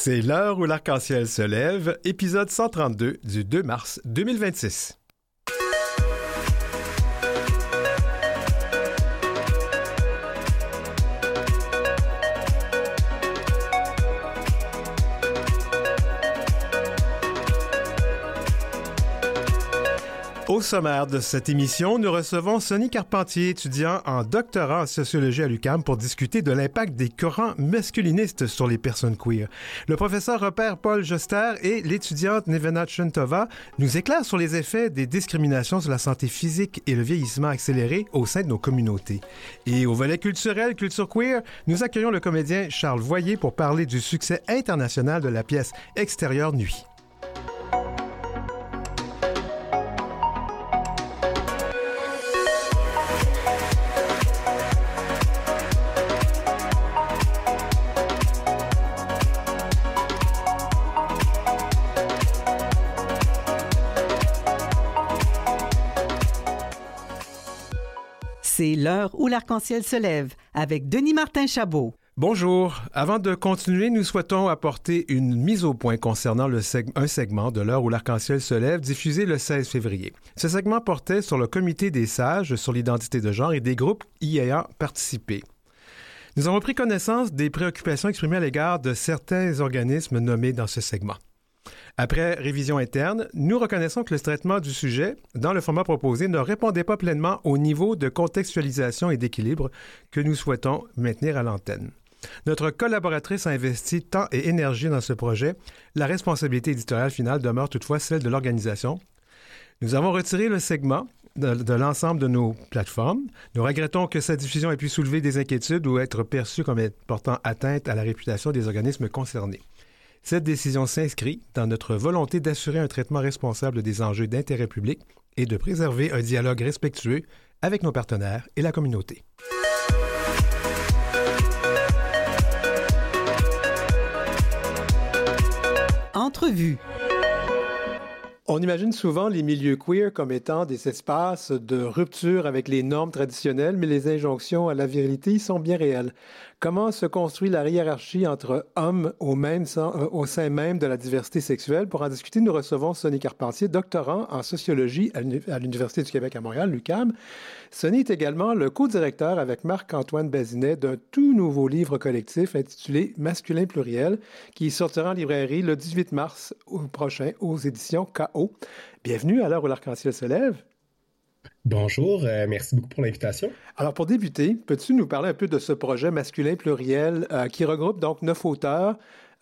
C'est l'heure où l'arc-en-ciel se lève, épisode 132 du 2 mars 2026. Au sommaire de cette émission, nous recevons Sonny Carpentier, étudiant en doctorat en sociologie à l'UQAM, pour discuter de l'impact des courants masculinistes sur les personnes queer. Le professeur Robert-Paul Joster et l'étudiante Nevena Chuntova nous éclairent sur les effets des discriminations sur la santé physique et le vieillissement accéléré au sein de nos communautés. Et au volet culturel, culture queer, nous accueillons le comédien Charles Voyer pour parler du succès international de la pièce Extérieure nuit. C'est l'heure où l'arc-en-ciel se lève avec Denis Martin-Chabot. Bonjour. Avant de continuer, nous souhaitons apporter une mise au point concernant un segment de l'heure où l'arc-en-ciel se lève diffusé le 16 février. Ce segment portait sur le comité des sages sur l'identité de genre et des groupes y ayant participé. Nous avons pris connaissance des préoccupations exprimées à l'égard de certains organismes nommés dans ce segment. Après révision interne, nous reconnaissons que le traitement du sujet, dans le format proposé, ne répondait pas pleinement au niveau de contextualisation et d'équilibre que nous souhaitons maintenir à l'antenne. Notre collaboratrice a investi temps et énergie dans ce projet. La responsabilité éditoriale finale demeure toutefois celle de l'organisation. Nous avons retiré le segment de l'ensemble de nos plateformes. Nous regrettons que sa diffusion ait pu soulever des inquiétudes ou être perçue comme portant atteinte à la réputation des organismes concernés. Cette décision s'inscrit dans notre volonté d'assurer un traitement responsable des enjeux d'intérêt public et de préserver un dialogue respectueux avec nos partenaires et la communauté. Entrevue. On imagine souvent les milieux queer comme étant des espaces de rupture avec les normes traditionnelles, mais les injonctions à la virilité y sont bien réelles. Comment se construit la hiérarchie entre hommes au sein même de la diversité sexuelle? Pour en discuter, nous recevons Sonny Carpentier, doctorant en sociologie à l'Université du Québec à Montréal, l'UQAM. Sonny est également le co-directeur avec Marc-Antoine Bazinet d'un tout nouveau livre collectif intitulé Masculin pluriel, qui sortira en librairie le 18 mars prochain aux éditions KO. Bienvenue à l'heure où l'arc-en-ciel se lève. Bonjour, merci beaucoup pour l'invitation. Alors, pour débuter, peux-tu nous parler un peu de ce projet Masculin pluriel qui regroupe donc 9 auteurs?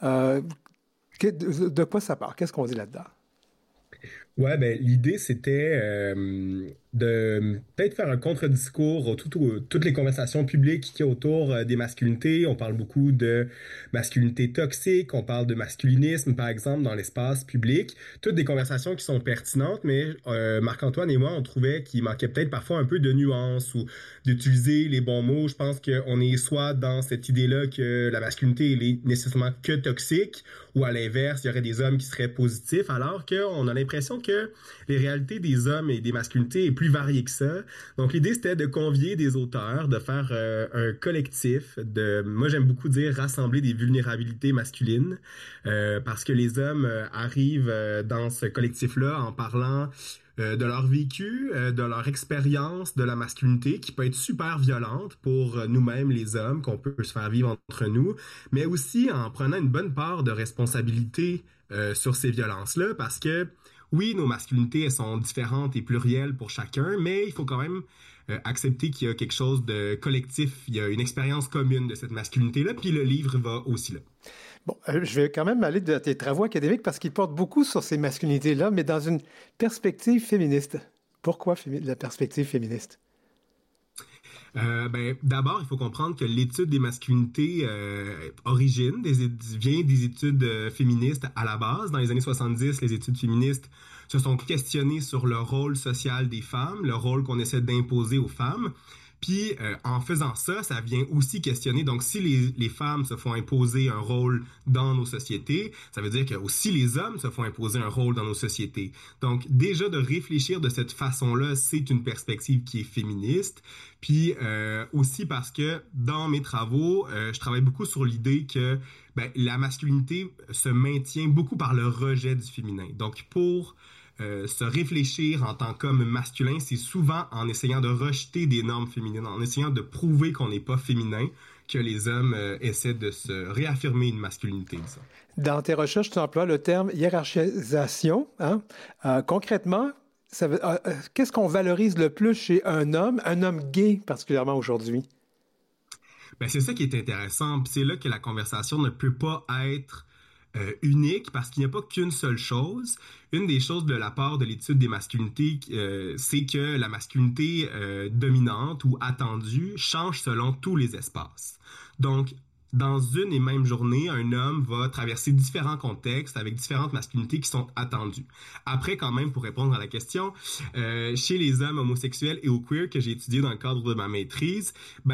De quoi ça part? Qu'est-ce qu'on dit là-dedans? Ouais, l'idée, c'était de peut-être faire un contre-discours toutes les conversations publiques qu'il y a autour des masculinités. On parle beaucoup de masculinité toxique, on parle de masculinisme, par exemple, dans l'espace public. Toutes des conversations qui sont pertinentes, mais Marc-Antoine et moi, on trouvait qu'il manquait peut-être parfois un peu de nuance ou d'utiliser les bons mots. Je pense qu'on est soit dans cette idée-là que la masculinité elle est nécessairement que toxique, ou à l'inverse, il y aurait des hommes qui seraient positifs, alors qu'on a l'impression que les réalités des hommes et des masculinités est plus variée que ça. Donc l'idée c'était de convier des auteurs, de faire un collectif, moi j'aime beaucoup dire rassembler des vulnérabilités masculines, parce que les hommes arrivent dans ce collectif-là en parlant de leur vécu, de leur expérience de la masculinité qui peut être super violente pour nous-mêmes les hommes, qu'on peut se faire vivre entre nous, mais aussi en prenant une bonne part de responsabilité sur ces violences-là, parce que oui, nos masculinités elles sont différentes et plurielles pour chacun, mais il faut quand même accepter qu'il y a quelque chose de collectif, il y a une expérience commune de cette masculinité-là, puis le livre va aussi là. Bon, je vais quand même aller de tes travaux académiques parce qu'ils portent beaucoup sur ces masculinités-là, mais dans une perspective féministe. Pourquoi la perspective féministe? D'abord, il faut comprendre que l'étude des masculinités vient des études féministes à la base. Dans les années 70, les études féministes se sont questionnées sur le rôle social des femmes, le rôle qu'on essaie d'imposer aux femmes. Puis en faisant ça, ça vient aussi questionner, donc si les femmes se font imposer un rôle dans nos sociétés, ça veut dire que aussi les hommes se font imposer un rôle dans nos sociétés. Donc déjà de réfléchir de cette façon-là, c'est une perspective qui est féministe. Puis aussi parce que dans mes travaux, je travaille beaucoup sur l'idée que la masculinité se maintient beaucoup par le rejet du féminin. Donc pour se réfléchir en tant qu'homme masculin, c'est souvent en essayant de rejeter des normes féminines, en essayant de prouver qu'on n'est pas féminin, que les hommes essaient de se réaffirmer une masculinité, disons. Dans tes recherches, tu emploies le terme hiérarchisation. Hein? Concrètement, qu'est-ce qu'on valorise le plus chez un homme gay particulièrement aujourd'hui? C'est ça qui est intéressant. C'est là que la conversation ne peut pas être unique parce qu'il n'y a pas qu'une seule chose. Une des choses de la part de l'étude des masculinités, c'est que la masculinité dominante ou attendue change selon tous les espaces. Donc, dans une et même journée, un homme va traverser différents contextes avec différentes masculinités qui sont attendues. Après, quand même, pour répondre à la question, chez les hommes homosexuels et ou queer que j'ai étudiés dans le cadre de ma maîtrise,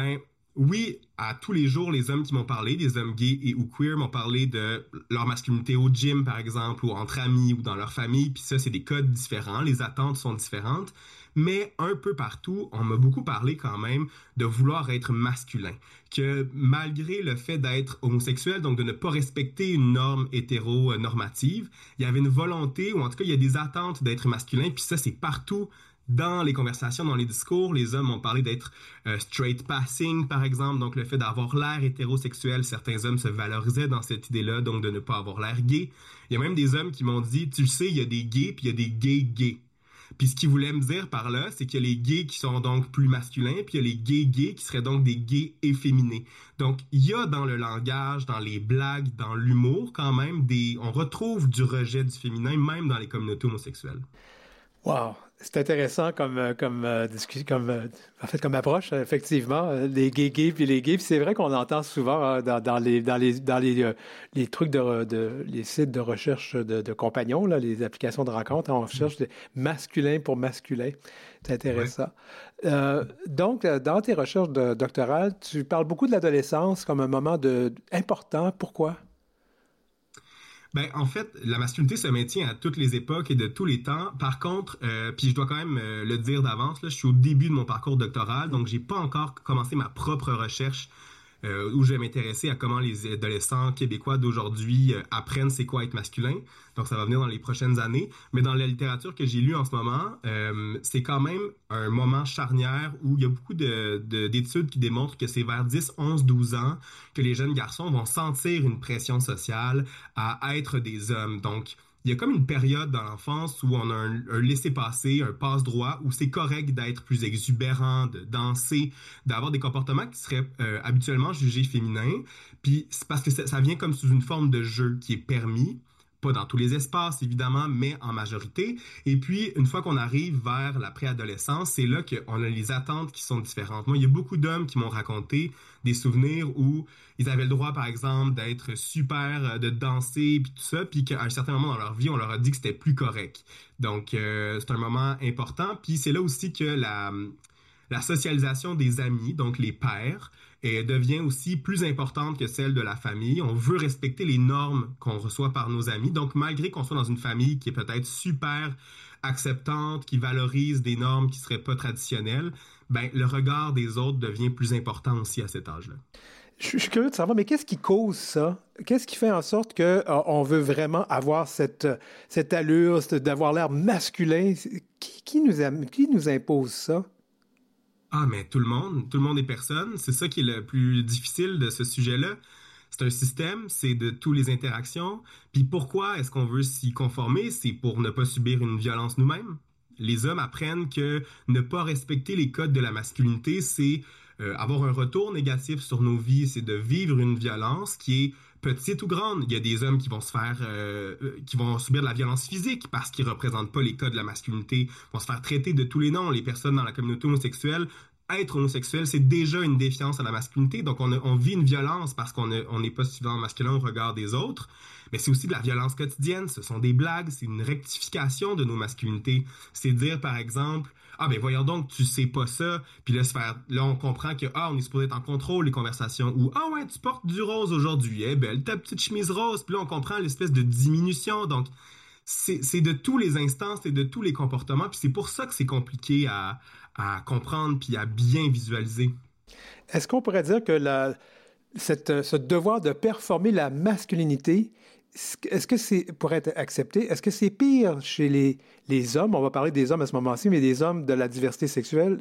oui, à tous les jours, les hommes qui m'ont parlé, des hommes gays et ou queer, m'ont parlé de leur masculinité au gym, par exemple, ou entre amis, ou dans leur famille. Puis ça, c'est des codes différents. Les attentes sont différentes. Mais un peu partout, on m'a beaucoup parlé quand même de vouloir être masculin. Que malgré le fait d'être homosexuel, donc de ne pas respecter une norme hétéronormative, il y avait une volonté, ou en tout cas, il y a des attentes d'être masculin. Puis ça, c'est partout. Dans les conversations, dans les discours, les hommes ont parlé d'être straight passing, par exemple, donc le fait d'avoir l'air hétérosexuel. Certains hommes se valorisaient dans cette idée-là, donc de ne pas avoir l'air gay. Il y a même des hommes qui m'ont dit, tu sais, il y a des gays, puis il y a des gays. Puis ce qu'ils voulaient me dire par là, c'est qu'il y a les gays qui sont donc plus masculins, puis il y a les gays qui seraient donc des gays efféminés. Donc, il y a dans le langage, dans les blagues, dans l'humour, quand même, on retrouve du rejet du féminin, même dans les communautés homosexuelles. Wow! C'est intéressant comme approche, effectivement, les gays puis les gays. Puis c'est vrai qu'on entend souvent dans les trucs les sites de recherche de compagnons, là, les applications de rencontres, on cherche des masculins pour masculins. C'est intéressant. Ouais. Donc, dans tes recherches doctorales, tu parles beaucoup de l'adolescence comme un moment important. Pourquoi? En fait, la masculinité se maintient à toutes les époques et de tous les temps. Par contre, puis je dois quand même le dire d'avance, là, je suis au début de mon parcours doctoral, donc j'ai pas encore commencé ma propre recherche où je vais m'intéresser à comment les adolescents québécois d'aujourd'hui apprennent c'est quoi être masculin. Donc, ça va venir dans les prochaines années. Mais dans la littérature que j'ai lue en ce moment, c'est quand même un moment charnière où il y a beaucoup d'études qui démontrent que c'est vers 10, 11, 12 ans que les jeunes garçons vont sentir une pression sociale à être des hommes. Donc, il y a comme une période dans l'enfance où on a un laissez-passer, un passe-droit, où c'est correct d'être plus exubérant, de danser, d'avoir des comportements qui seraient habituellement jugés féminins. Puis c'est parce que ça vient comme sous une forme de jeu qui est permis. Pas dans tous les espaces, évidemment, mais en majorité. Et puis, une fois qu'on arrive vers la préadolescence, c'est là qu'on a les attentes qui sont différentes. Moi, il y a beaucoup d'hommes qui m'ont raconté des souvenirs où ils avaient le droit, par exemple, d'être super, de danser, puis tout ça, puis qu'à un certain moment dans leur vie, on leur a dit que c'était plus correct. Donc, c'est un moment important. Puis c'est là aussi que la socialisation des amis, donc les pairs, devient aussi plus importante que celle de la famille. On veut respecter les normes qu'on reçoit par nos amis. Donc, malgré qu'on soit dans une famille qui est peut-être super acceptante, qui valorise des normes qui seraient pas traditionnelles, le regard des autres devient plus important aussi à cet âge-là. Je suis curieux de savoir, mais qu'est-ce qui cause ça? Qu'est-ce qui fait en sorte qu'on veut vraiment avoir cette allure, d'avoir l'air masculin? Qui nous impose ça? Mais tout le monde est personne. C'est ça qui est le plus difficile de ce sujet-là. C'est un système, c'est de toutes les interactions. Puis pourquoi est-ce qu'on veut s'y conformer? C'est pour ne pas subir une violence nous-mêmes. Les hommes apprennent que ne pas respecter les codes de la masculinité, c'est avoir un retour négatif sur nos vies, c'est de vivre une violence qui est petite ou grande. Il y a des hommes qui vont qui vont subir de la violence physique parce qu'ils représentent pas les codes de la masculinité, vont se faire traiter de tous les noms. Les personnes dans la communauté homosexuelle, être homosexuel, c'est déjà une défiance à la masculinité. Donc, on vit une violence parce qu'on n'est pas suffisamment masculin au regard des autres. Mais c'est aussi de la violence quotidienne. Ce sont des blagues. C'est une rectification de nos masculinités. C'est dire, par exemple, ah ben voyons donc, tu sais pas ça, puis là on comprend que on est supposé être en contrôle des conversations, ou ah ouais, tu portes du rose aujourd'hui, belle ta petite chemise rose, puis là on comprend l'espèce de diminution. Donc c'est de tous les instants, c'est de tous les comportements, puis c'est pour ça que c'est compliqué à comprendre puis à bien visualiser. Est-ce qu'on pourrait dire que ce devoir de performer la masculinité, est-ce que c'est pour être accepté? Est-ce que c'est pire chez les hommes? On va parler des hommes à ce moment-ci, mais des hommes de la diversité sexuelle?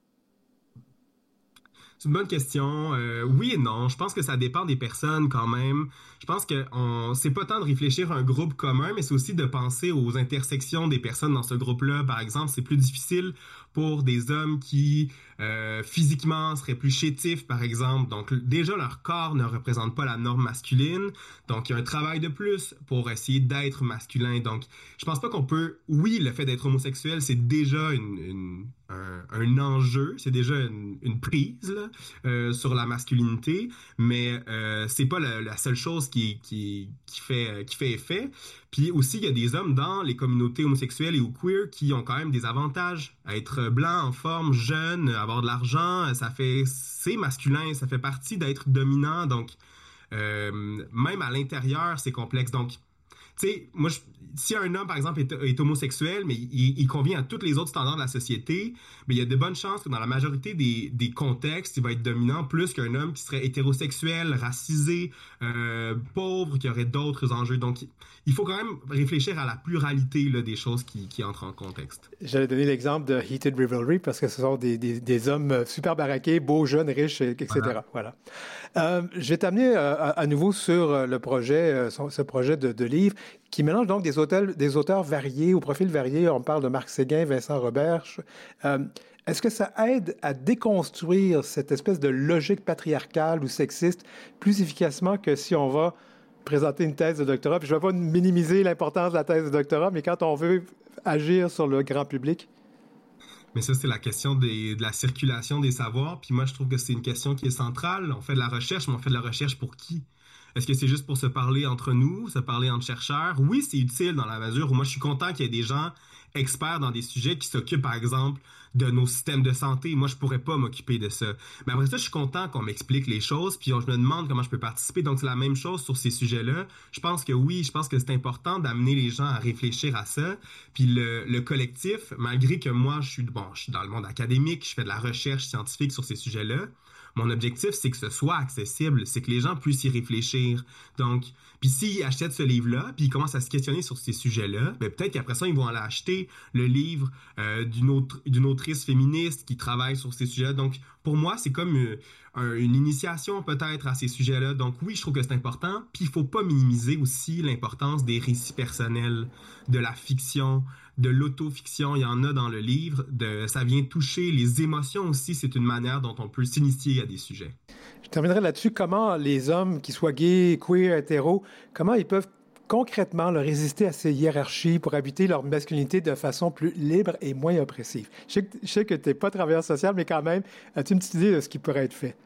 C'est une bonne question. Oui et non. Je pense que ça dépend des personnes quand même. Je pense que c'est pas tant de réfléchir à un groupe commun, mais c'est aussi de penser aux intersections des personnes dans ce groupe-là. Par exemple, c'est plus difficile pour des hommes qui physiquement seraient plus chétifs, par exemple. Donc déjà, leur corps ne représente pas la norme masculine. Donc il y a un travail de plus pour essayer d'être masculin. Donc je pense pas qu'on peut... Oui, le fait d'être homosexuel, c'est déjà un enjeu, c'est déjà une prise là, sur la masculinité, mais c'est pas la seule chose qui fait effet. Puis aussi, il y a des hommes dans les communautés homosexuelles et ou queer qui ont quand même des avantages. Être blanc, en forme, jeune, avoir de l'argent, c'est masculin, ça fait partie d'être dominant. Donc, même à l'intérieur, c'est complexe. Donc, tu sais, moi, si un homme, par exemple, est homosexuel, mais il convient à tous les autres standards de la société, mais il y a de bonnes chances que dans la majorité des contextes, il va être dominant plus qu'un homme qui serait hétérosexuel, racisé, pauvre, qui aurait d'autres enjeux. Donc, il faut quand même réfléchir à la pluralité là, des choses qui entrent en contexte. J'allais donner l'exemple de Heated Rivalry parce que ce sont des hommes super baraqués, beaux, jeunes, riches, etc. Voilà. Je vais t'amener à nouveau sur le projet, ce projet de livre qui mélange donc des auteurs variés, au profil varié. On parle de Marc Séguin, Vincent Roberge. Est-ce que ça aide à déconstruire cette espèce de logique patriarcale ou sexiste plus efficacement que si on va présenter une thèse de doctorat? Puis je ne vais pas minimiser l'importance de la thèse de doctorat, mais quand on veut agir sur le grand public. Mais ça, c'est la question de la circulation des savoirs. Puis moi, je trouve que c'est une question qui est centrale. On fait de la recherche, mais on fait de la recherche pour qui? Est-ce que c'est juste pour se parler entre nous, se parler entre chercheurs? Oui, c'est utile dans la mesure où moi, je suis content qu'il y ait des gens experts dans des sujets qui s'occupent, par exemple, de nos systèmes de santé. Moi, je pourrais pas m'occuper de ça. Mais après ça, je suis content qu'on m'explique les choses, puis je me demande comment je peux participer. Donc, c'est la même chose sur ces sujets-là. Je pense que oui, je pense que c'est important d'amener les gens à réfléchir à ça. Puis le collectif, malgré que moi, je suis dans le monde académique, je fais de la recherche scientifique sur ces sujets-là, mon objectif, c'est que ce soit accessible, c'est que les gens puissent y réfléchir. Donc, puis s'ils achètent ce livre-là, puis ils commencent à se questionner sur ces sujets-là, ben peut-être qu'après ça, ils vont aller acheter le livre d'une autrice féministe qui travaille sur ces sujets-là. Donc, pour moi, c'est comme une initiation peut-être à ces sujets-là. Donc oui, je trouve que c'est important. Puis il faut pas minimiser aussi l'importance des récits personnels, de la fiction, de l'autofiction. Il y en a dans le livre. Ça vient toucher les émotions aussi. C'est une manière dont on peut s'initier à des sujets. Je terminerai là-dessus. Comment les hommes, qu'ils soient gays, queer, hétéros, comment ils peuvent concrètement résister à ces hiérarchies pour habiter leur masculinité de façon plus libre et moins oppressive? Je sais que tu n'es pas travailleur social, mais quand même, as-tu une petite idée de ce qui pourrait être fait?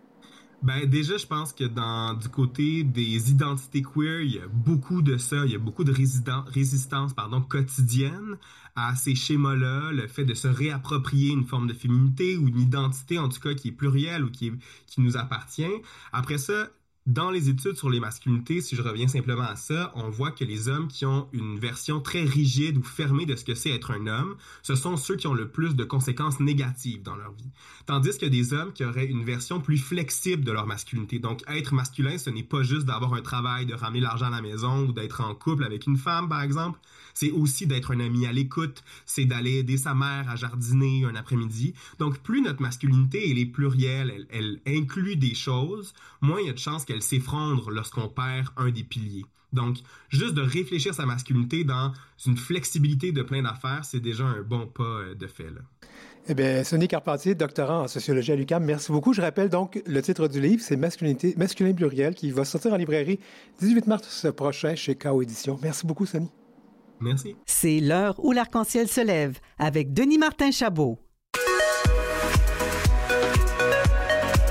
Ben déjà, je pense que du côté des identités queer, il y a beaucoup de ça, il y a beaucoup de résistance quotidienne à ces schémas-là, le fait de se réapproprier une forme de féminité ou une identité, en tout cas, qui est plurielle ou qui nous appartient. Après ça, dans les études sur les masculinités, si je reviens simplement à ça, on voit que les hommes qui ont une version très rigide ou fermée de ce que c'est être un homme, ce sont ceux qui ont le plus de conséquences négatives dans leur vie. Tandis qu'il y a des hommes qui auraient une version plus flexible de leur masculinité. Donc, être masculin, ce n'est pas juste d'avoir un travail, de ramener l'argent à la maison ou d'être en couple avec une femme, par exemple. C'est aussi d'être un ami à l'écoute, c'est d'aller aider sa mère à jardiner un après-midi. Donc, plus notre masculinité elle est plurielle, elle inclut des choses, moins il y a de chances qu'elle s'effondre lorsqu'on perd un des piliers. Donc, juste de réfléchir sa masculinité dans une flexibilité de plein d'affaires, c'est déjà un bon pas de fait, là. Eh bien, Sonny Carpentier, doctorant en sociologie à l'UQAM, merci beaucoup. Je rappelle donc le titre du livre, c'est Masculin pluriel, qui va sortir en librairie 18 mars prochain chez KO Éditions. Merci beaucoup, Sonny. Merci. C'est l'heure où l'arc-en-ciel se lève avec Denis Martin Chabot.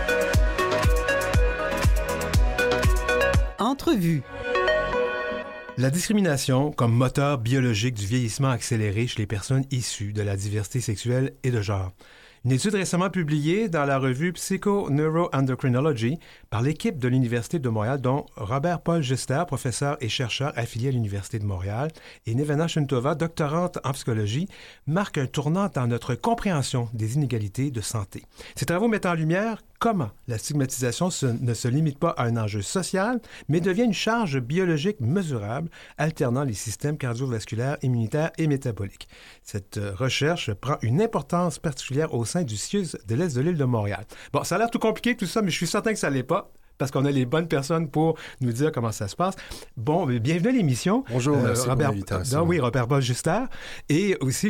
Entrevue. La discrimination comme moteur biologique du vieillissement accéléré chez les personnes issues de la diversité sexuelle et de genre. Une étude récemment publiée dans la revue Psycho-Neuroendocrinology par l'équipe de l'Université de Montréal, dont Robert-Paul Juster, professeur et chercheur affilié à l'Université de Montréal, et Nevena Shuntova, doctorante en psychologie, marque un tournant dans notre compréhension des inégalités de santé. Ces travaux mettent en lumière comment la stigmatisation ne se limite pas à un enjeu social, mais devient une charge biologique mesurable, alternant les systèmes cardiovasculaires, immunitaires et métaboliques. Cette recherche prend une importance particulière au sein du CIUS de l'Est de l'île de Montréal. Bon, ça a l'air tout compliqué tout ça, mais je suis certain que ça ne l'est pas, parce qu'on a les bonnes personnes pour nous dire comment ça se passe. Bon, bienvenue à l'émission. Bonjour, merci pour l'invitation. Oui, Robert-Paul Juster et aussi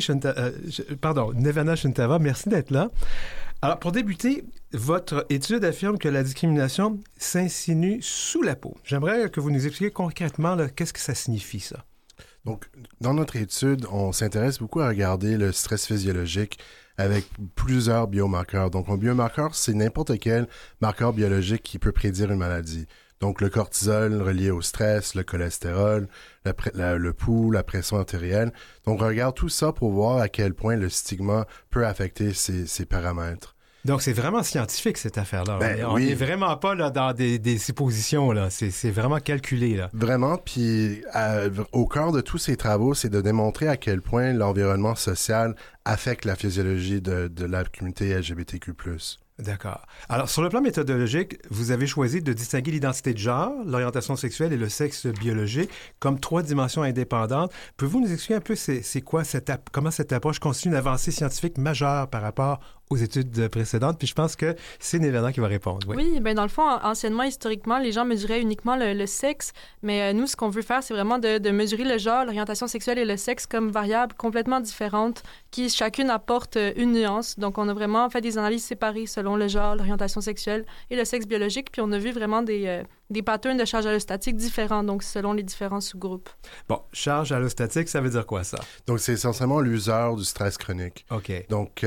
Nevena Shuntova, merci d'être là. Alors, pour débuter, votre étude affirme que la discrimination s'insinue sous la peau. J'aimerais que vous nous expliquiez concrètement qu'est-ce que ça signifie, ça. Donc, dans notre étude, on s'intéresse beaucoup à regarder le stress physiologique avec plusieurs biomarqueurs. Donc, un biomarqueur, c'est n'importe quel marqueur biologique qui peut prédire une maladie. Donc, le cortisol relié au stress, le cholestérol, le pouls, la pression artérielle. Donc, on regarde tout ça pour voir à quel point le stigma peut affecter ces paramètres. Donc, c'est vraiment scientifique, cette affaire-là. On oui. n'est vraiment pas là, dans des suppositions. Là. C'est vraiment calculé. Là. Vraiment. Puis, au cœur de tous ces travaux, c'est de démontrer à quel point l'environnement social affecte la physiologie de la communauté LGBTQ+. D'accord. Alors, sur le plan méthodologique, vous avez choisi de distinguer l'identité de genre, l'orientation sexuelle et le sexe biologique comme 3 dimensions indépendantes. Pouvez-vous nous expliquer un peu comment cette approche constitue une avancée scientifique majeure par rapport aux études précédentes? Puis je pense que c'est Nevena qui va répondre. Oui, bien dans le fond, anciennement, historiquement, les gens mesuraient uniquement le sexe, mais nous, ce qu'on veut faire, c'est vraiment de mesurer le genre, l'orientation sexuelle et le sexe comme variables complètement différentes qui chacune apporte une nuance. Donc, on a vraiment fait des analyses séparées selon le genre, l'orientation sexuelle et le sexe biologique, puis on a vu vraiment des patterns de charge allostatique différents, donc selon les différents sous-groupes. Bon, charge allostatique, ça veut dire quoi, ça? Donc, c'est essentiellement l'usure du stress chronique. OK. Donc,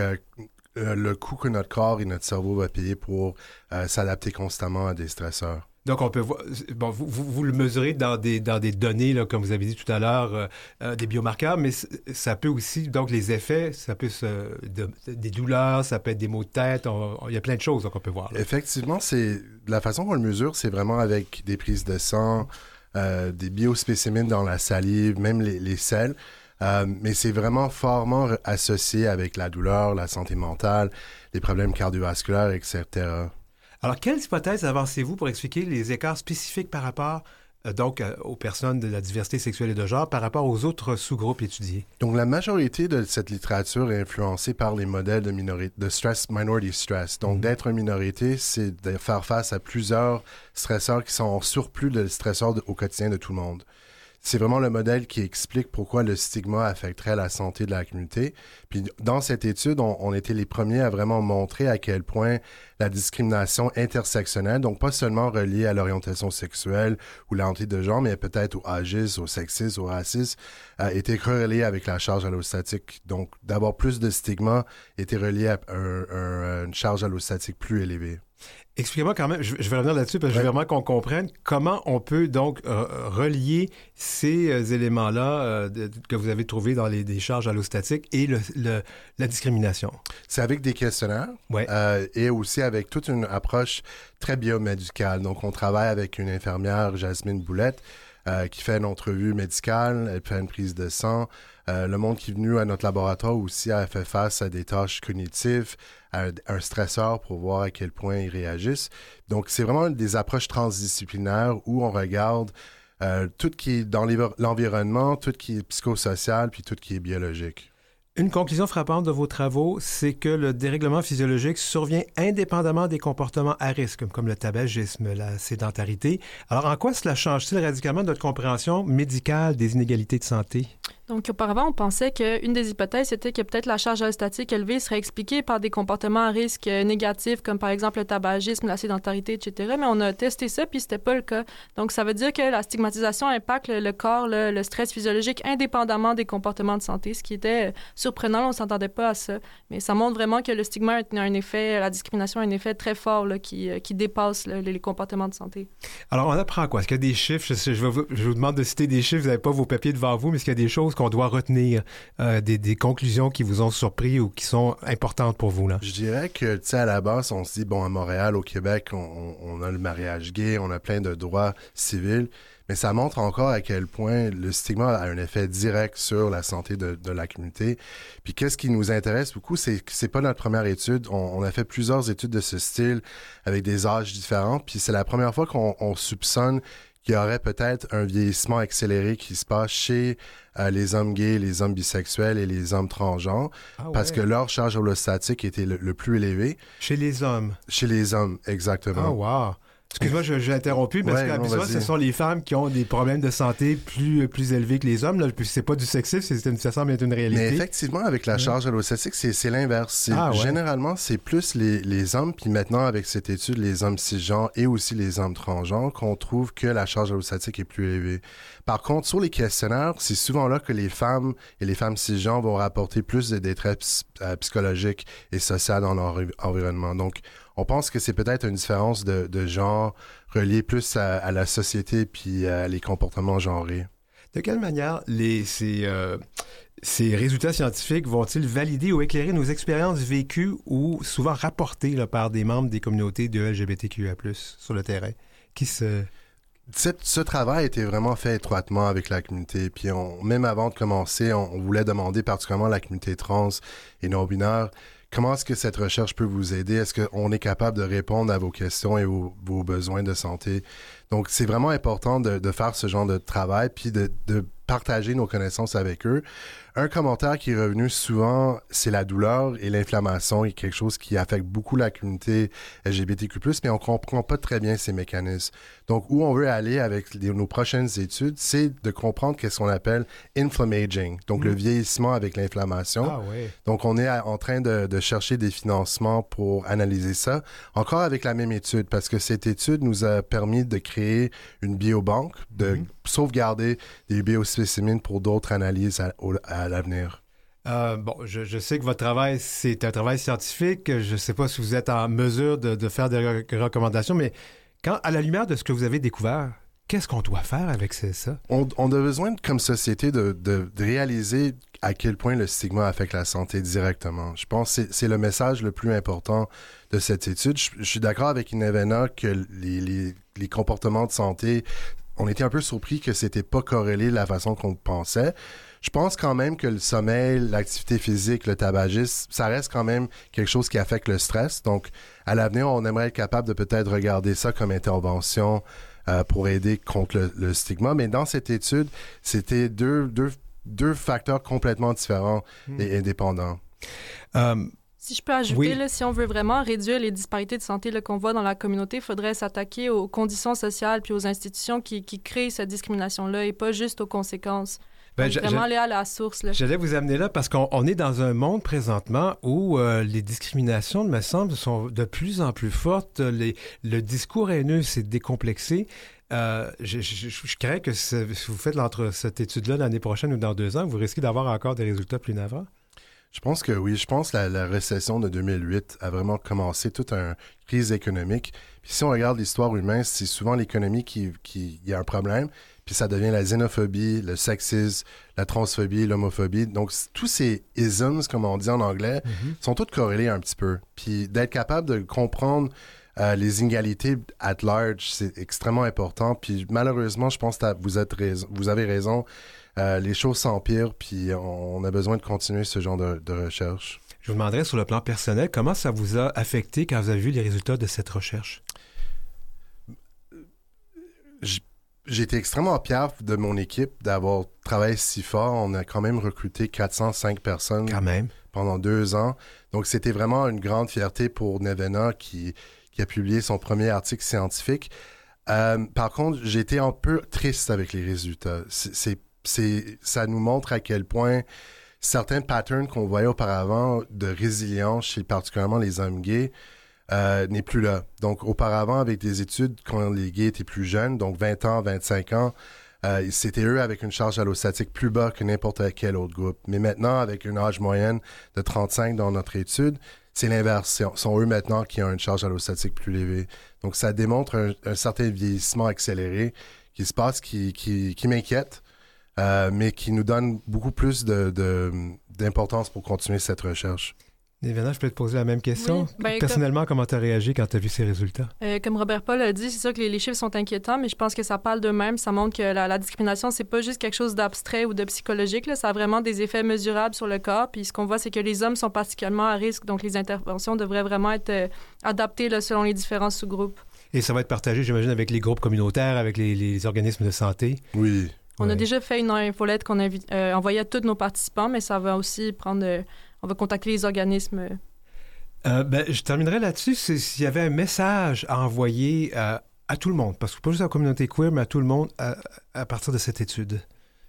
le coût que notre corps et notre cerveau va payer pour s'adapter constamment à des stresseurs. Donc, on peut voir... Bon, vous le mesurez dans des données, là, comme vous avez dit tout à l'heure, des biomarqueurs, mais ça peut aussi... Donc, les effets, ça peut des douleurs, ça peut être des maux de tête, il y a plein de choses qu'on peut voir. Là. Effectivement, la façon qu'on le mesure, c'est vraiment avec des prises de sang, des biospécimens dans la salive, même les selles. Mais c'est vraiment fortement associé avec la douleur, la santé mentale, les problèmes cardiovasculaires, etc. Alors, quelles hypothèses avancez-vous pour expliquer les écarts spécifiques par rapport aux personnes de la diversité sexuelle et de genre par rapport aux autres sous-groupes étudiés? Donc, la majorité de cette littérature est influencée par les modèles de stress, minority stress. Donc, d'être une minorité, c'est de faire face à plusieurs stresseurs qui sont en surplus de stresseurs au quotidien de tout le monde. C'est vraiment le modèle qui explique pourquoi le stigma affecterait la santé de la communauté. Puis dans cette étude, on était les premiers à vraiment montrer à quel point la discrimination intersectionnelle, donc pas seulement reliée à l'orientation sexuelle ou l'identité de genre, mais peut-être au agisme, au sexisme, au racisme, était corrélée avec la charge allostatique. Donc d'avoir plus de stigma était relié à une charge allostatique plus élevée. Expliquez-moi quand même, je vais revenir là-dessus parce que je veux vraiment qu'on comprenne comment on peut donc relier ces éléments-là que vous avez trouvés dans des charges allostatiques et la discrimination. C'est avec des questionnaires et aussi avec toute une approche très biomédicale. Donc, on travaille avec une infirmière, Jasmine Boulette, qui fait une entrevue médicale, elle fait une prise de sang. Le monde qui est venu à notre laboratoire aussi a fait face à des tâches cognitives, à un stresseur pour voir à quel point ils réagissent. Donc, c'est vraiment des approches transdisciplinaires où on regarde tout qui est dans l'environnement, tout qui est psychosocial, puis tout qui est biologique. Une conclusion frappante de vos travaux, c'est que le dérèglement physiologique survient indépendamment des comportements à risque, comme le tabagisme, la sédentarité. Alors, en quoi cela change-t-il radicalement notre compréhension médicale des inégalités de santé? Donc, auparavant, on pensait qu'une des hypothèses, c'était que peut-être la charge allostatique élevée serait expliquée par des comportements à risque négatifs, comme par exemple le tabagisme, la sédentarité, etc. Mais on a testé ça, puis c'était pas le cas. Donc, ça veut dire que la stigmatisation impacte le corps, le stress physiologique, indépendamment des comportements de santé, ce qui était surprenant. On s'entendait pas à ça. Mais ça montre vraiment que le stigma a un effet, la discrimination a un effet très fort là, qui dépasse les comportements de santé. Alors, on apprend quoi? Est-ce qu'il y a des chiffres? Je vous demande de citer des chiffres. Vous n'avez pas vos papiers devant vous, mais est-ce qu'il y a des choses qu'on doit retenir, des conclusions qui vous ont surpris ou qui sont importantes pour vous, là? Je dirais que, tu sais, à la base, on se dit, bon, à Montréal, au Québec, on a le mariage gay, on a plein de droits civils, mais ça montre encore à quel point le stigma a un effet direct sur la santé de la communauté. Puis qu'est-ce qui nous intéresse beaucoup, c'est que c'est pas notre première étude. On a fait plusieurs études de ce style avec des âges différents, puis c'est la première fois qu'on soupçonne qu'il y aurait peut-être un vieillissement accéléré qui se passe chez les hommes gays, les hommes bisexuels et les hommes transgenres, parce que leur charge allostatique était le plus élevé. Chez les hommes? Chez les hommes, exactement. Ah, wow! Excuse-moi, j'ai interrompu, parce qu'habituellement, ce sont les femmes qui ont des problèmes de santé plus élevés que les hommes. Là. C'est pas du sexisme, ça semble être une réalité. Mais effectivement, avec la charge allostatique, c'est l'inverse. Généralement, c'est plus les hommes, puis maintenant, avec cette étude, les hommes cisgenres et aussi les hommes transgenres, qu'on trouve que la charge allostatique est plus élevée. Par contre, sur les questionnaires, c'est souvent là que les femmes et les femmes cisgenres vont rapporter plus de détresse psychologique et sociale dans leur environnement. Donc, on pense que c'est peut-être une différence de genre reliée plus à la société puis à les comportements genrés. De quelle manière ces résultats scientifiques vont-ils valider ou éclairer nos expériences vécues ou souvent rapportées là, par des membres des communautés de LGBTQIA+, sur le terrain? Ce travail était vraiment fait étroitement avec la communauté. Puis même avant de commencer, on voulait demander particulièrement à la communauté trans et non-binaire, comment est-ce que cette recherche peut vous aider? Est-ce qu'on est capable de répondre à vos questions et vos besoins de santé? Donc, c'est vraiment important de faire ce genre de travail puis de partager nos connaissances avec eux. Un commentaire qui est revenu souvent, c'est la douleur et l'inflammation, est quelque chose qui affecte beaucoup la communauté LGBTQ+, mais on comprend pas très bien ces mécanismes. Donc, où on veut aller avec nos prochaines études, c'est de comprendre qu'est-ce qu'on appelle inflammaging, donc le vieillissement avec l'inflammation. Ah, oui. Donc, on est en train de chercher des financements pour analyser ça, encore avec la même étude, parce que cette étude nous a permis de créer une biobanque, de sauvegarder des biospécimens pour d'autres analyses à l'avenir. Je sais que votre travail, c'est un travail scientifique. Je ne sais pas si vous êtes en mesure de faire des recommandations, mais à la lumière de ce que vous avez découvert, qu'est-ce qu'on doit faire avec ça? On a besoin, comme société, de réaliser à quel point le stigma affecte la santé directement. Je pense que c'est le message le plus important de cette étude. Je suis d'accord avec Inevena que les comportements de santé, on était un peu surpris que c'était pas corrélé de la façon qu'on pensait. Je pense quand même que le sommeil, l'activité physique, le tabagisme, ça reste quand même quelque chose qui affecte le stress. Donc, à l'avenir, on aimerait être capable de peut-être regarder ça comme intervention pour aider contre le stigma. Mais dans cette étude, c'était deux facteurs complètement différents et indépendants. Si je peux ajouter, là, si on veut vraiment réduire les disparités de santé là, qu'on voit dans la communauté, il faudrait s'attaquer aux conditions sociales puis aux institutions qui créent cette discrimination-là et pas juste aux conséquences. Vraiment aller à la source. Là. J'allais vous amener là parce qu'on est dans un monde présentement où les discriminations, me semble, sont de plus en plus fortes. Le discours haineux s'est décomplexé. Je crains que si vous faites cette étude-là l'année prochaine ou dans 2 ans, vous risquez d'avoir encore des résultats plus navrants. Je pense que oui. Je pense que la récession de 2008 a vraiment commencé toute une crise économique. Puis si on regarde l'histoire humaine, c'est souvent l'économie qui y a un problème. Puis ça devient la xénophobie, le sexisme, la transphobie, l'homophobie. Donc, tous ces isms, comme on dit en anglais, sont tous corrélés un petit peu. Puis d'être capable de comprendre les inégalités at large, c'est extrêmement important. Puis malheureusement, je pense que vous avez raison. Les choses s'empirent, puis on a besoin de continuer ce genre de recherche. Je vous demanderais sur le plan personnel, comment ça vous a affecté quand vous avez vu les résultats de cette recherche? J'ai été extrêmement fier de mon équipe d'avoir travaillé si fort. On a quand même recruté 405 personnes pendant 2 ans. Donc, c'était vraiment une grande fierté pour Nevena qui a publié son premier article scientifique. Par contre, j'ai été un peu triste avec les résultats. ça nous montre à quel point certains patterns qu'on voyait auparavant de résilience chez particulièrement les hommes gays n'est plus là. Donc, auparavant, avec des études, quand les gays étaient plus jeunes, donc 20 ans, 25 ans, c'était eux avec une charge allostatique plus bas que n'importe quel autre groupe. Mais maintenant, avec une âge moyenne de 35 dans notre étude, c'est l'inverse. Ce sont eux maintenant qui ont une charge allostatique plus élevée. Donc, ça démontre un certain vieillissement accéléré qui se passe, qui m'inquiète, mais qui nous donne beaucoup plus d'importance pour continuer cette recherche. Névena, je peux te poser la même question. Oui, Personnellement, comment tu as réagi quand tu as vu ces résultats? Comme Robert Paul a dit, c'est sûr que les chiffres sont inquiétants, mais je pense que ça parle d'eux-mêmes. Ça montre que la discrimination, c'est pas juste quelque chose d'abstrait ou de psychologique. Là. Ça a vraiment des effets mesurables sur le corps. Puis ce qu'on voit, c'est que les hommes sont particulièrement à risque. Donc les interventions devraient vraiment être adaptées là, selon les différents sous-groupes. Et ça va être partagé, j'imagine, avec les groupes communautaires, avec les organismes de santé? Oui. On a déjà fait une infolette qu'on a envoyée à tous nos participants, mais ça va aussi prendre... on va contacter les organismes. Je terminerai là-dessus. S'il y avait un message à envoyer à tout le monde, parce que pas juste à la communauté queer, mais à tout le monde à partir de cette étude.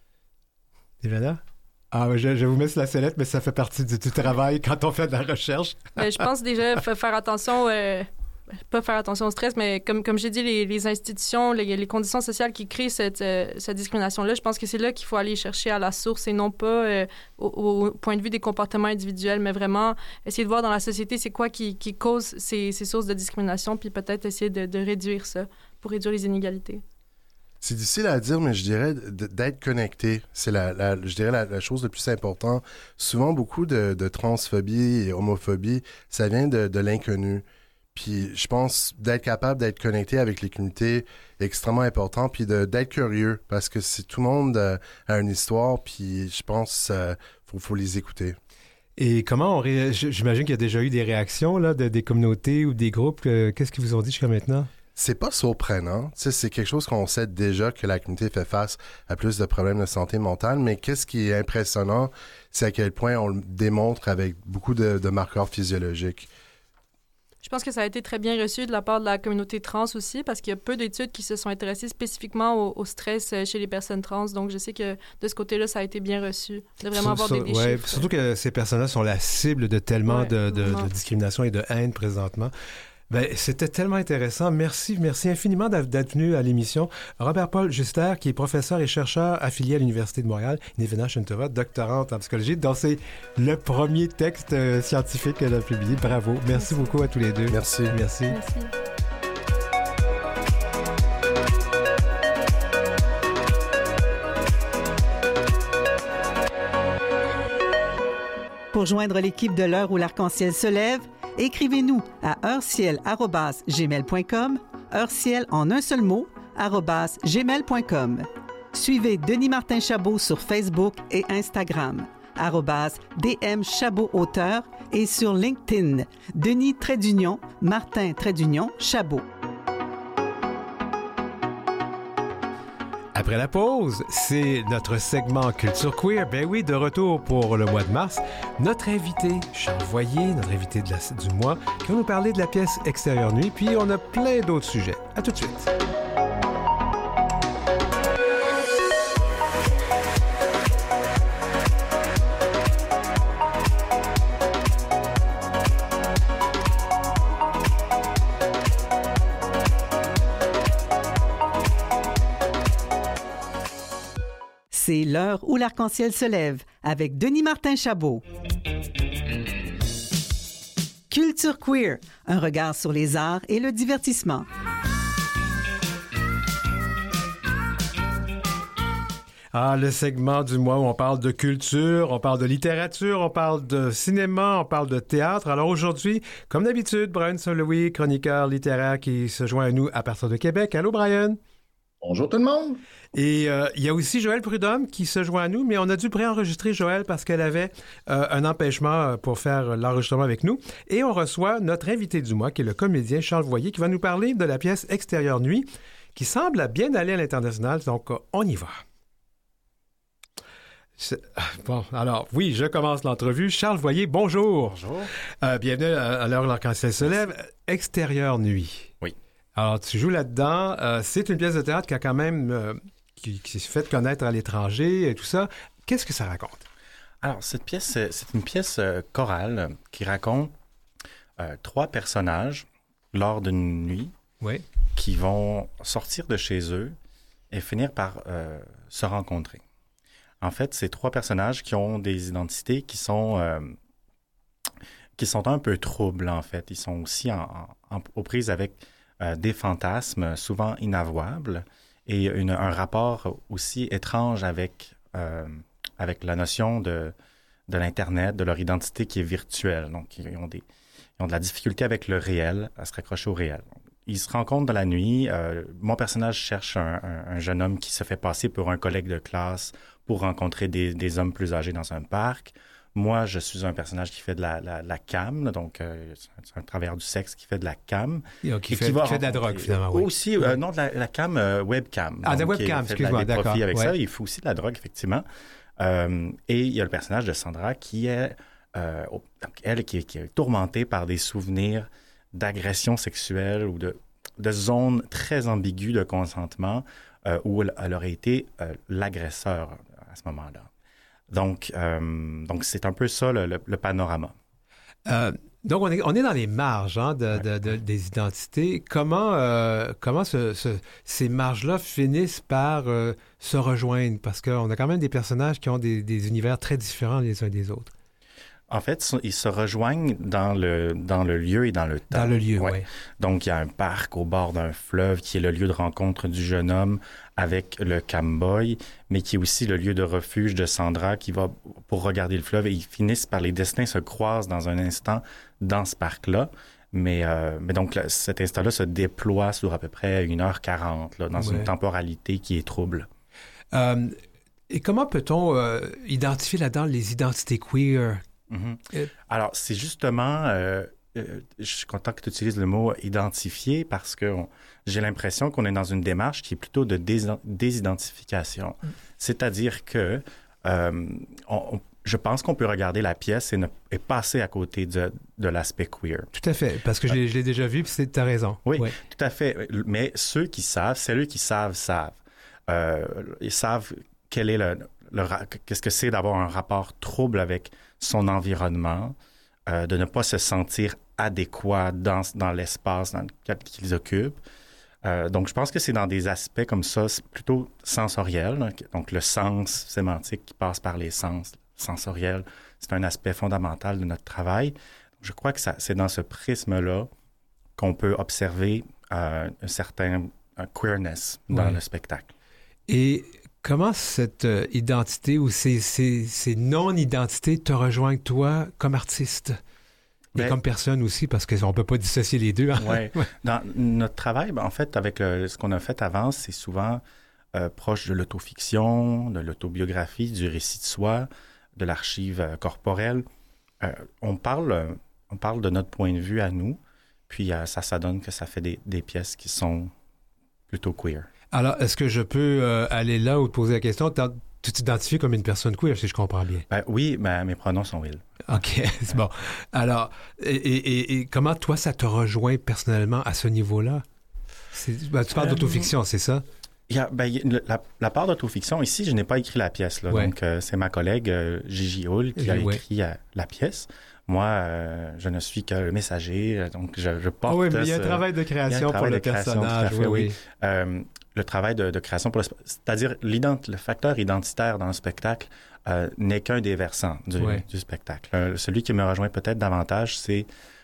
Névena? Je vous mets sur la sellette, mais ça fait partie du travail quand on fait de la recherche. Je pense déjà faire attention... pas faire attention au stress, mais comme j'ai dit, les institutions, les conditions sociales qui créent cette discrimination-là, je pense que c'est là qu'il faut aller chercher à la source et non pas au point de vue des comportements individuels, mais vraiment essayer de voir dans la société c'est quoi qui cause ces sources de discrimination, puis peut-être essayer de réduire ça pour réduire les inégalités. C'est difficile à dire, mais je dirais d'être connecté. C'est je dirais la chose la plus importante. Souvent, beaucoup de transphobie et homophobie, ça vient de l'inconnu. Puis je pense d'être capable d'être connecté avec les communautés est extrêmement important, puis d'être curieux, parce que tout le monde a une histoire, puis je pense faut les écouter. Et comment j'imagine qu'il y a déjà eu des réactions là, des communautés ou des groupes. Qu'est-ce qu'ils vous ont dit jusqu'à maintenant? C'est pas surprenant. C'est quelque chose qu'on sait déjà que la communauté fait face à plus de problèmes de santé mentale, mais qu'est-ce qui est impressionnant, c'est à quel point on le démontre avec beaucoup de marqueurs physiologiques. Je pense que ça a été très bien reçu de la part de la communauté trans aussi, parce qu'il y a peu d'études qui se sont intéressées spécifiquement au stress chez les personnes trans. Donc, je sais que de ce côté-là, ça a été bien reçu, de vraiment avoir des chiffres. Surtout que ces personnes-là sont la cible de tellement de discrimination et de haine présentement. C'était tellement intéressant. Merci infiniment d'être venu à l'émission. Robert Paul Juster, qui est professeur et chercheur affilié à l'Université de Montréal, Névena Shintova, doctorante en psychologie, dont c'est le premier texte scientifique qu'elle a publié. Bravo. Merci beaucoup à tous les deux. Merci. Pour joindre l'équipe de l'heure où l'arc-en-ciel se lève, écrivez-nous à heureciel@gmail.com, heureciel en un seul mot, @gmail.com. Suivez Denis Martin Chabot sur Facebook et Instagram, @DM Chabot Auteur, et sur LinkedIn, Denis Martin Chabot. Après la pause, c'est notre segment Culture Queer. De retour pour le mois de mars. Notre invité, Charles Voyer, notre invité du mois, qui va nous parler de la pièce Extérieure Nuit, puis on a plein d'autres sujets. À tout de suite. C'est l'heure où l'arc-en-ciel se lève avec Denis Martin Chabot. Culture Queer, un regard sur les arts et le divertissement. Le segment du mois où on parle de culture, on parle de littérature, on parle de cinéma, on parle de théâtre. Alors aujourd'hui, comme d'habitude, Brian Saint-Louis, chroniqueur littéraire qui se joint à nous à partir de Québec. Allô, Brian? Bonjour tout le monde! Et il y a aussi Joëlle Prudhomme qui se joint à nous, mais on a dû préenregistrer Joëlle parce qu'elle avait un empêchement pour faire l'enregistrement avec nous. Et on reçoit notre invité du mois, qui est le comédien Charles Voyer, qui va nous parler de la pièce Extérieure Nuit, qui semble bien aller à l'international. Donc, on y va. Bon, alors, oui, je commence l'entrevue. Charles Voyer, bonjour. Bonjour. Bienvenue à l'heure où l'arc-en-ciel se lève. Extérieure Nuit. Oui. Alors, tu joues là-dedans. C'est une pièce de théâtre qui a quand même... qui s'est fait connaître à l'étranger et tout ça. Qu'est-ce que ça raconte? Alors, cette pièce, c'est une pièce chorale qui raconte 3 personnages lors d'une nuit qui vont sortir de chez eux et finir par se rencontrer. En fait, c'est 3 personnages qui ont des identités qui sont un peu troubles, en fait. Ils sont aussi aux prises avec des fantasmes souvent inavouables et un rapport aussi étrange avec la notion de l'Internet, de leur identité qui est virtuelle. Donc, ils ont de la difficulté avec le réel, à se raccrocher au réel. Ils se rencontrent dans la nuit. Mon personnage cherche un jeune homme qui se fait passer pour un collègue de classe pour rencontrer des hommes plus âgés dans un parc. Moi, je suis un personnage qui fait de la cam, donc c'est un travailleur du sexe qui fait de la cam. Qui fait de la drogue, finalement. Oui. Aussi, non, de la cam webcam. Ah, de la webcam, excuse-moi, d'accord. Avec ça, il fait aussi de la drogue, effectivement. Et il y a le personnage de Sandra qui est, elle, qui est tourmentée par des souvenirs d'agression sexuelle ou de zones très ambiguës de consentement où elle aurait été l'agresseur à ce moment-là. Donc c'est un peu ça le panorama. Donc, on est dans les marges des identités. Comment ces marges-là finissent par se rejoindre? Parce qu'on a quand même des personnages qui ont des univers très différents les uns des autres. En fait, ils se rejoignent dans le lieu et dans le temps. Dans le lieu, oui. Donc, il y a un parc au bord d'un fleuve qui est le lieu de rencontre du jeune homme avec le camboy, mais qui est aussi le lieu de refuge de Sandra qui va pour regarder le fleuve et ils finissent par les destins se croisent dans un instant dans ce parc-là. Mais donc, cet instant-là se déploie sur à peu près 1h40 dans une temporalité qui est trouble. Et comment peut-on identifier là-dedans les identités queer? Alors, c'est justement, je suis content que tu utilises le mot « identifier » parce que j'ai l'impression qu'on est dans une démarche qui est plutôt de désidentification. C'est-à-dire que je pense qu'on peut regarder la pièce et passer à côté de l'aspect queer. Tout à fait, parce que je l'ai déjà vu, puis tu as raison. Oui, tout à fait. Mais ceux qui savent, celles qui savent. Ils savent quel est qu'est-ce que c'est d'avoir un rapport trouble avec son environnement, de ne pas se sentir adéquat dans l'espace dans lequel ils occupent. Donc, je pense que c'est dans des aspects comme ça, c'est plutôt sensoriel. Donc, le sens sémantique qui passe par les sens sensoriels, c'est un aspect fondamental de notre travail. Je crois que c'est dans ce prisme-là qu'on peut observer un certain queerness dans le spectacle. Et comment cette identité ou ces non-identités te rejoignent, toi, comme artiste et comme personne aussi, parce qu'on ne peut pas dissocier les deux. Hein? Oui. Dans notre travail, en fait, avec ce qu'on a fait avant, c'est souvent proche de l'autofiction, de l'autobiographie, du récit de soi, de l'archive corporelle. On parle de notre point de vue à nous, puis ça donne que ça fait des pièces qui sont plutôt queer. Alors, est-ce que je peux aller là ou te poser la question? Tu t'identifies comme une personne queer, si je comprends bien. Oui, mes pronoms sont Will. OK, c'est bon. Alors, et comment, toi, ça te rejoint personnellement à ce niveau-là? Tu parles d'autofiction, c'est ça? La part d'autofiction, ici, je n'ai pas écrit la pièce. Là, donc, c'est ma collègue Gigi Hull qui a écrit la pièce. Moi, je ne suis que le messager, donc je porte... oui, mais il y a un travail de création pour le personnage. Oui. Le travail de création, c'est-à-dire le facteur identitaire dans le spectacle n'est qu'un des versants du spectacle. Celui qui me rejoint peut-être davantage, c'est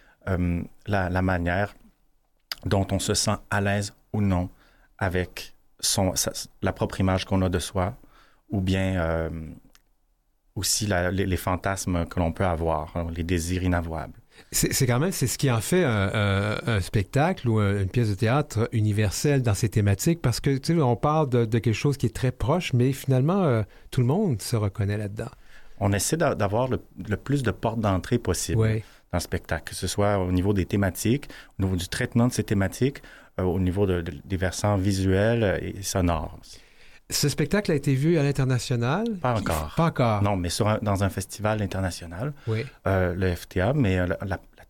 la manière dont on se sent à l'aise ou non avec la propre image qu'on a de soi, ou bien aussi les fantasmes que l'on peut avoir, les désirs inavouables. C'est ce qui en fait un spectacle ou une pièce de théâtre universelle dans ses thématiques, parce que, tu sais, on parle de quelque chose qui est très proche, mais finalement, tout le monde se reconnaît là-dedans. On essaie d'avoir le plus de portes d'entrée possible dans le spectacle, que ce soit au niveau des thématiques, au niveau du traitement de ces thématiques, au niveau des versants visuels et sonores aussi. Ce spectacle a été vu à l'international? Pas encore. Pas encore. Non, mais dans un festival international, oui. Le FTA, mais la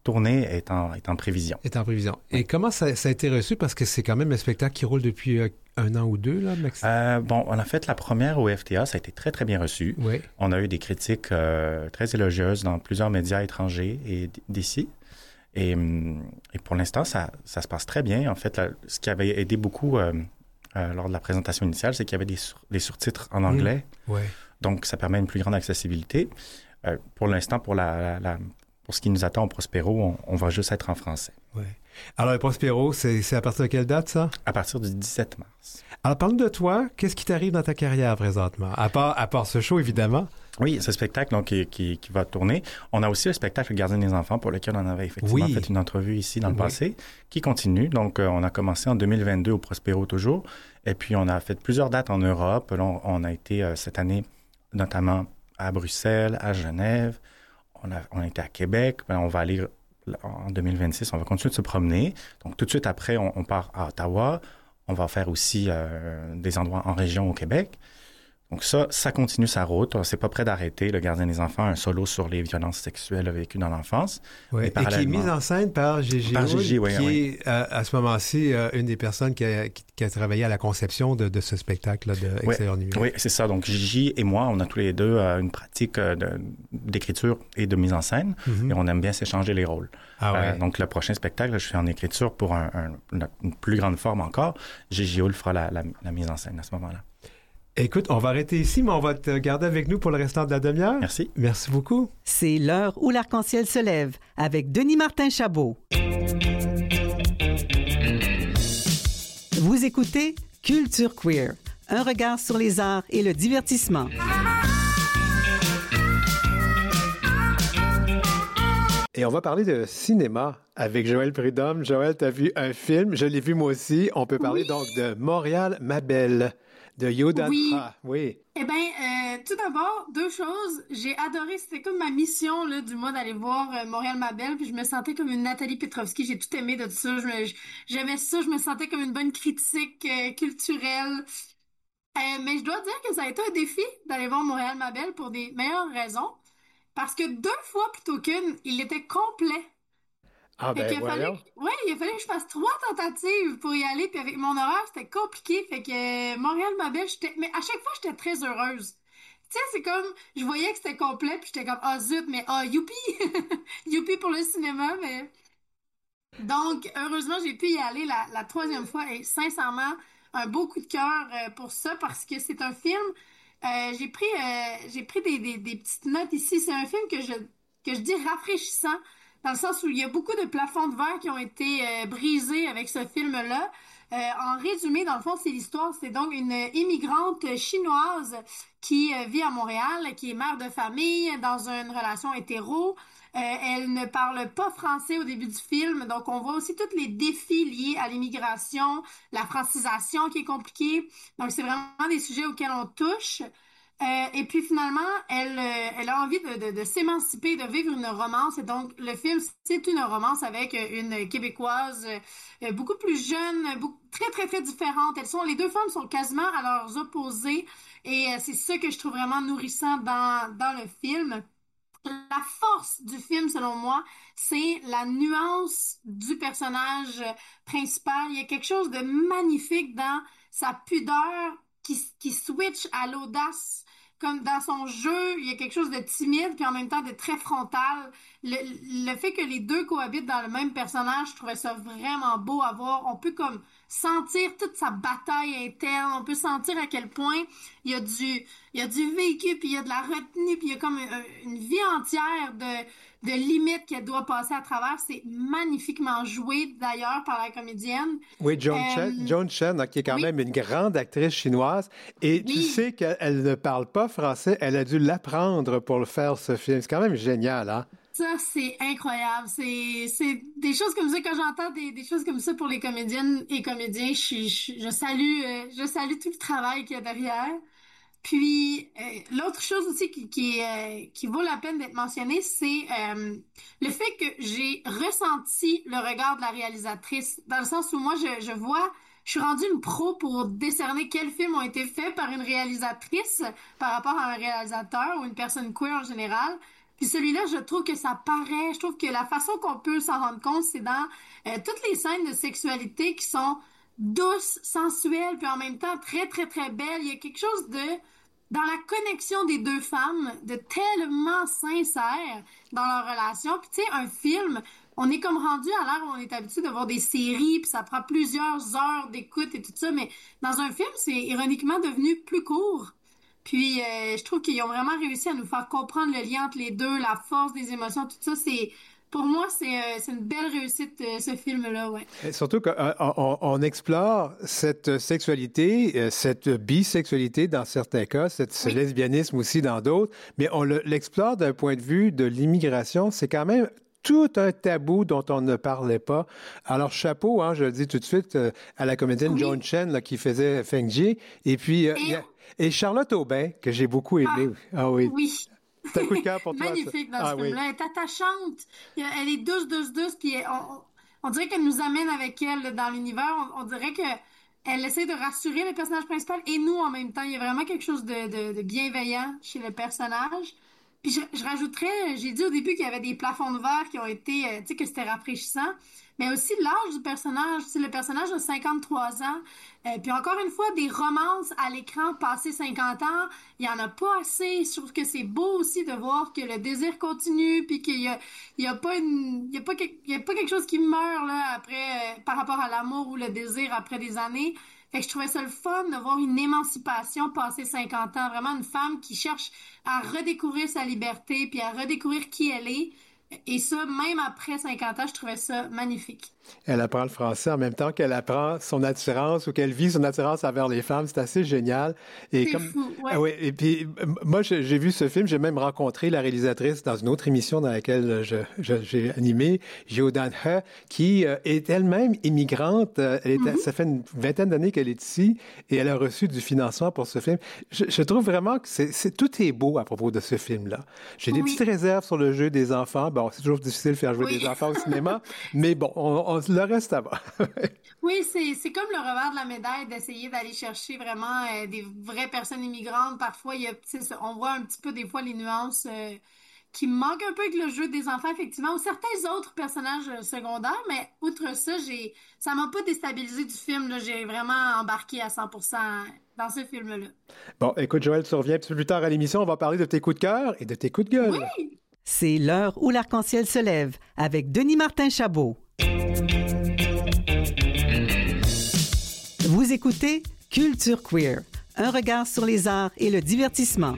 tournée est en prévision. Est en prévision. Et comment ça a été reçu? Parce que c'est quand même un spectacle qui roule depuis un an ou deux, là, Maxime? On a fait la première au FTA, ça a été très, très bien reçu. Oui. On a eu des critiques très élogieuses dans plusieurs médias étrangers et d'ici. Et pour l'instant, ça se passe très bien. En fait, ce qui avait aidé beaucoup lors de la présentation initiale, c'est qu'il y avait des sous-titres en anglais. Ouais. Donc, ça permet une plus grande accessibilité. Pour l'instant, pour ce qui nous attend au Prospero, on va juste être en français. Oui. Alors, le Prospero, c'est à partir de quelle date, ça? À partir du 17 mars. Alors, parle-nous de toi. Qu'est-ce qui t'arrive dans ta carrière présentement? À part ce show, évidemment. Oui, ce spectacle donc, qui va tourner. On a aussi le spectacle Le Gardien des enfants, pour lequel on avait effectivement fait une entrevue ici dans le passé, qui continue. Donc, on a commencé en 2022 au Prospero toujours. Et puis, on a fait plusieurs dates en Europe. Là, on a été cette année notamment à Bruxelles, à Genève. On a été à Québec. On va aller en 2026. On va continuer de se promener. Donc, tout de suite après, on part à Ottawa. On va faire aussi des endroits en région au Québec. Donc ça continue sa route. C'est pas prêt d'arrêter. Le Gardien des enfants, un solo sur les violences sexuelles vécues dans l'enfance. Oui. Et qui est mise en scène par Gigi Hood, qui est à ce moment-ci une des personnes qui a travaillé à la conception de ce spectacle-là de Extérieur numérique. Oui, c'est ça. Donc Gigi et moi, on a tous les deux une pratique d'écriture et de mise en scène. Et on aime bien s'échanger les rôles. Donc le prochain spectacle, je suis en écriture pour une plus grande forme encore. Gigi Hood fera la mise en scène à ce moment-là. Écoute, on va arrêter ici, mais on va te garder avec nous pour le restant de la demi-heure. Merci. Merci beaucoup. C'est l'heure où l'arc-en-ciel se lève avec Denis Martin Chabot. Vous écoutez Culture Queer, un regard sur les arts et le divertissement. Et on va parler de cinéma avec Joël Prudhomme. Joël, tu as vu un film, je l'ai vu moi aussi. On peut parler donc de Montréal, ma belle, de Yoda. Oui. Eh bien, tout d'abord, deux choses. J'ai adoré, c'était comme ma mission là, du mois d'aller voir Montréal, ma belle, puis je me sentais comme une Nathalie Petrovski. J'ai tout aimé de tout ça. J'aimais ça, je me sentais comme une bonne critique culturelle. Mais je dois dire que ça a été un défi d'aller voir Montréal, ma belle pour des meilleures raisons. Parce que 2 fois plutôt qu'une, il était complet. Ah ben il a fallu que je fasse 3 tentatives pour y aller, puis avec mon horaire, c'était compliqué. Fait que Montréal, ma belle, mais à chaque fois, j'étais très heureuse. Tu sais, c'est comme, je voyais que c'était complet, puis j'étais comme, ah zut, mais youpi! Youpi pour le cinéma, mais... Donc, heureusement, j'ai pu y aller la 3e fois, et sincèrement, un beau coup de cœur pour ça, parce que c'est un film... j'ai pris des petites notes ici. C'est un film que je dis rafraîchissant, dans le sens où il y a beaucoup de plafonds de verre qui ont été brisés avec ce film-là. En résumé, dans le fond, c'est l'histoire. C'est donc une immigrante chinoise qui vit à Montréal, qui est mère de famille dans une relation hétéro. Elle ne parle pas français au début du film, donc on voit aussi tous les défis liés à l'immigration, la francisation qui est compliquée. Donc c'est vraiment des sujets auxquels on touche. Et puis finalement, elle a envie de s'émanciper, de vivre une romance. Et donc le film, c'est une romance avec une Québécoise beaucoup plus jeune, très très très différente. Les 2 femmes sont quasiment à leurs opposés. Et c'est ça que je trouve vraiment nourrissant dans le film. La force du film, selon moi, c'est la nuance du personnage principal. Il y a quelque chose de magnifique dans sa pudeur qui switch à l'audace. Comme dans son jeu, il y a quelque chose de timide puis en même temps de très frontal. Le fait que les deux cohabitent dans le même personnage, je trouvais ça vraiment beau à voir. On peut comme sentir toute sa bataille interne. On peut sentir à quel point il y a du vécu, puis il y a de la retenue, puis il y a comme une vie entière de limites qu'elle doit passer à travers. C'est magnifiquement joué, d'ailleurs, par la comédienne. Oui, Joan Chen, qui est quand même une grande actrice chinoise. Et tu sais qu'elle ne parle pas français. Elle a dû l'apprendre pour le faire, ce film. C'est quand même génial, hein? Ça, c'est incroyable. C'est des choses comme ça, quand j'entends des choses comme ça pour les comédiennes et comédiens, je salue tout le travail qu'il y a derrière. Puis, l'autre chose aussi qui vaut la peine d'être mentionnée, c'est le fait que j'ai ressenti le regard de la réalisatrice, dans le sens où moi, je suis rendue une pro pour décerner quels films ont été faits par une réalisatrice par rapport à un réalisateur ou une personne queer en général. Puis celui-là, je trouve que ça paraît. Je trouve que la façon qu'on peut s'en rendre compte, c'est dans toutes les scènes de sexualité qui sont douces, sensuelles, puis en même temps très, très, très belles. Il y a quelque chose dans la connexion des deux femmes, de tellement sincère dans leur relation. Puis tu sais, un film, on est comme rendu à l'heure où on est habitué de voir des séries, puis ça prend plusieurs heures d'écoute et tout ça, mais dans un film, c'est ironiquement devenu plus court. Puis je trouve qu'ils ont vraiment réussi à nous faire comprendre le lien entre les deux, la force des émotions, tout ça, pour moi, c'est une belle réussite, ce film-là, ouais. Et surtout qu'on explore cette sexualité, cette bisexualité dans certains cas, ce lesbianisme aussi dans d'autres, mais on l'explore d'un point de vue de l'immigration. C'est quand même tout un tabou dont on ne parlait pas. Alors, chapeau, hein, je le dis tout de suite, à la comédienne Joan Chen là, qui faisait Feng Jie, et puis et Charlotte Aubin, que j'ai beaucoup aimée. Ah oui. Oui. C'est un coup de cœur pour toi. Magnifique dans ce film-là. Elle est attachante. Elle est douce, douce, douce. Puis on dirait qu'elle nous amène avec elle dans l'univers. On dirait qu'elle essaie de rassurer le personnage principal et nous en même temps. Il y a vraiment quelque chose de bienveillant chez le personnage. Puis je rajouterais, j'ai dit au début qu'il y avait des plafonds de verre qui ont été, tu sais, que c'était rafraîchissant. Mais aussi l'âge du personnage. C'est le personnage de 53 ans. Puis encore une fois, des romances à l'écran passé 50 ans, il y en a pas assez. Je trouve que c'est beau aussi de voir que le désir continue, puis qu'il y a pas quelque chose qui meurt là après par rapport à l'amour ou le désir après des années. Fait que je trouvais ça le fun de voir une émancipation passé 50 ans, vraiment une femme qui cherche à redécouvrir sa liberté puis à redécouvrir qui elle est. Et ça, même après 50 ans, je trouvais ça magnifique. Elle apprend le français en même temps qu'elle apprend son attirance ou qu'elle vit son attirance envers les femmes. C'est assez génial. Et c'est fou, ouais. Ah oui, et puis, moi, j'ai vu ce film. J'ai même rencontré la réalisatrice dans une autre émission dans laquelle j'ai animé, Gio-Dan He, qui est elle-même immigrante. Ça fait une vingtaine d'années qu'elle est ici et elle a reçu du financement pour ce film. Je trouve vraiment que tout est beau à propos de ce film-là. J'ai des petites réserves sur le jeu des enfants. Bon, c'est toujours difficile de faire jouer des enfants au cinéma, mais bon, le reste, ça va. Oui, c'est comme le revers de la médaille d'essayer d'aller chercher vraiment des vraies personnes immigrantes. Parfois, on voit un petit peu des fois les nuances qui manquent un peu avec le jeu des enfants, effectivement, ou certains autres personnages secondaires, mais outre ça, ça m'a pas déstabilisé du film. Là. J'ai vraiment embarqué à 100% dans ce film-là. Bon, écoute, Joël, tu reviens un petit peu plus tard à l'émission. On va parler de tes coups de cœur et de tes coups de gueule. Oui! C'est l'heure où l'arc-en-ciel se lève avec Denis Martin Chabot. Vous écoutez Culture Queer, un regard sur les arts et le divertissement.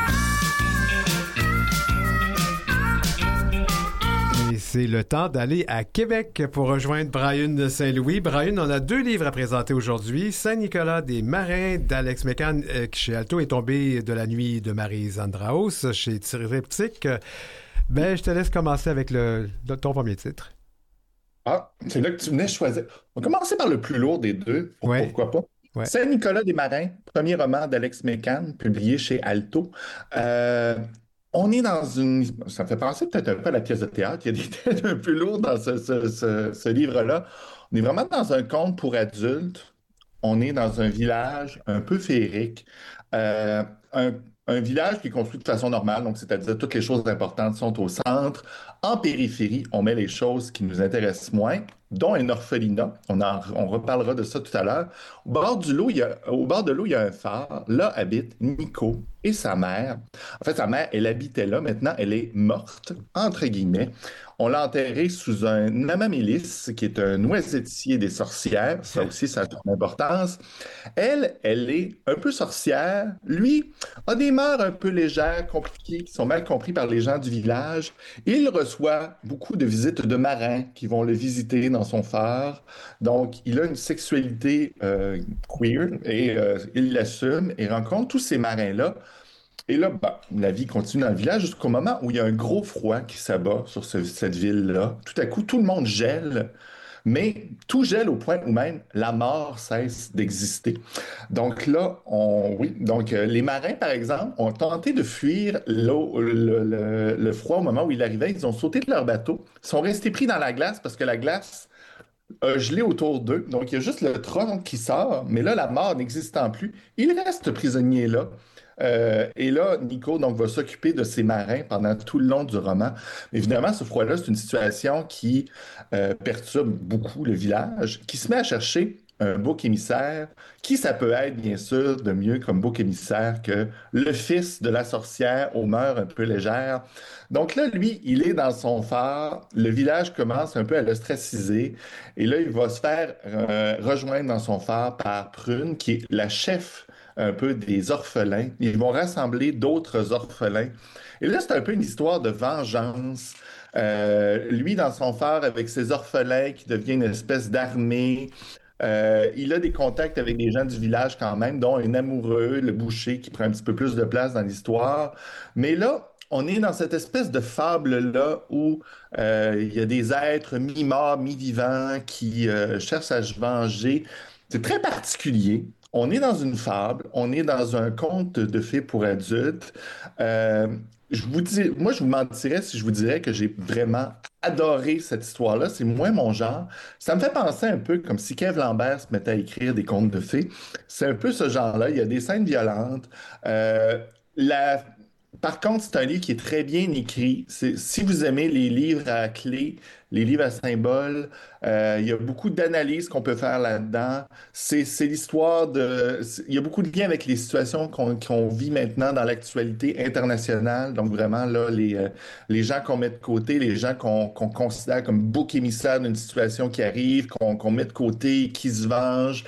Et c'est le temps d'aller à Québec pour rejoindre Brian de Saint-Louis. Brian, on a 2 livres à présenter aujourd'hui. Saint-Nicolas des Marins d'Alex McCann, qui chez Alto est tombé de la nuit de Marie Zandraos chez Triptyque. Ben, je te laisse commencer avec ton premier titre. Ah, c'est là que tu venais choisir. On va commencer par le plus lourd des deux. Ouais. Pourquoi pas? Ouais. Saint-Nicolas des Marins, premier roman d'Alex McCann, publié chez Alto. On est dans une... Ça me fait penser peut-être un peu à la pièce de théâtre. Il y a des têtes un peu lourdes dans ce livre-là. On est vraiment dans un conte pour adultes. On est dans un village un peu féerique. Un village qui est construit de façon normale, donc c'est-à-dire toutes les choses importantes sont au centre. En périphérie, on met les choses qui nous intéressent moins, dont un orphelinat. On reparlera de ça tout à l'heure. Au bord de l'eau, il y a un phare. Là habite Nico et sa mère. En fait, sa mère, elle habitait là. Maintenant, elle est morte, entre guillemets. On l'a enterrée sous un amamélis, qui est un noisetier des sorcières. Ça aussi, ça a son importance. Elle est un peu sorcière. Lui a des mœurs un peu légères, compliquées, qui sont mal comprises par les gens du village. Il reçoit beaucoup de visites de marins qui vont le visiter dans son phare. Donc, il a une sexualité queer et il l'assume et rencontre tous ces marins-là. Et là, la vie continue dans le village jusqu'au moment où il y a un gros froid qui s'abat sur cette ville-là. Tout à coup, tout le monde gèle, mais tout gèle au point où même la mort cesse d'exister. Donc là, les marins, par exemple, ont tenté de fuir le froid au moment où il arrivait. Ils ont sauté de leur bateau, sont restés pris dans la glace parce que la glace a gelé autour d'eux. Donc, il y a juste le tronc qui sort, mais là, la mort n'existant plus, ils restent prisonniers là. Et là, Nico donc, va s'occuper de ses marins pendant tout le long du roman. Évidemment, ce froid-là, c'est une situation qui perturbe beaucoup le village, qui se met à chercher un bouc émissaire. Qui ça peut être, bien sûr, de mieux comme bouc émissaire que le fils de la sorcière aux mœurs un peu légères. Donc là, lui, il est dans son phare. Le village commence un peu à l'ostraciser. Et là, il va se faire rejoindre dans son phare par Prune, qui est la chef un peu des orphelins. Ils vont rassembler d'autres orphelins. Et là, c'est un peu une histoire de vengeance. Lui, dans son phare, avec ses orphelins, qui devient une espèce d'armée. Il a des contacts avec des gens du village quand même, dont un amoureux, le boucher, qui prend un petit peu plus de place dans l'histoire. Mais là, on est dans cette espèce de fable-là où il y a des êtres mi-morts, mi-vivants qui cherchent à se venger. C'est très particulier. On est dans une fable, on est dans un conte de fées pour adultes. Euh, moi, je vous mentirais si je vous dirais que j'ai vraiment adoré cette histoire-là. C'est moins mon genre. Ça me fait penser un peu comme si Kev Lambert se mettait à écrire des contes de fées. C'est un peu ce genre-là. Il y a des scènes violentes. Euh, la... Par contre, c'est un livre qui est très bien écrit. Si vous aimez les livres à clés, les livres à symboles, il y a beaucoup d'analyses qu'on peut faire là-dedans. C'est l'histoire de... Il y a beaucoup de liens avec les situations qu'on vit maintenant dans l'actualité internationale. Donc vraiment, là, les gens qu'on met de côté, les gens qu'on considère comme boucs émissaires d'une situation qui arrive, qu'on met de côté, qui se vengent,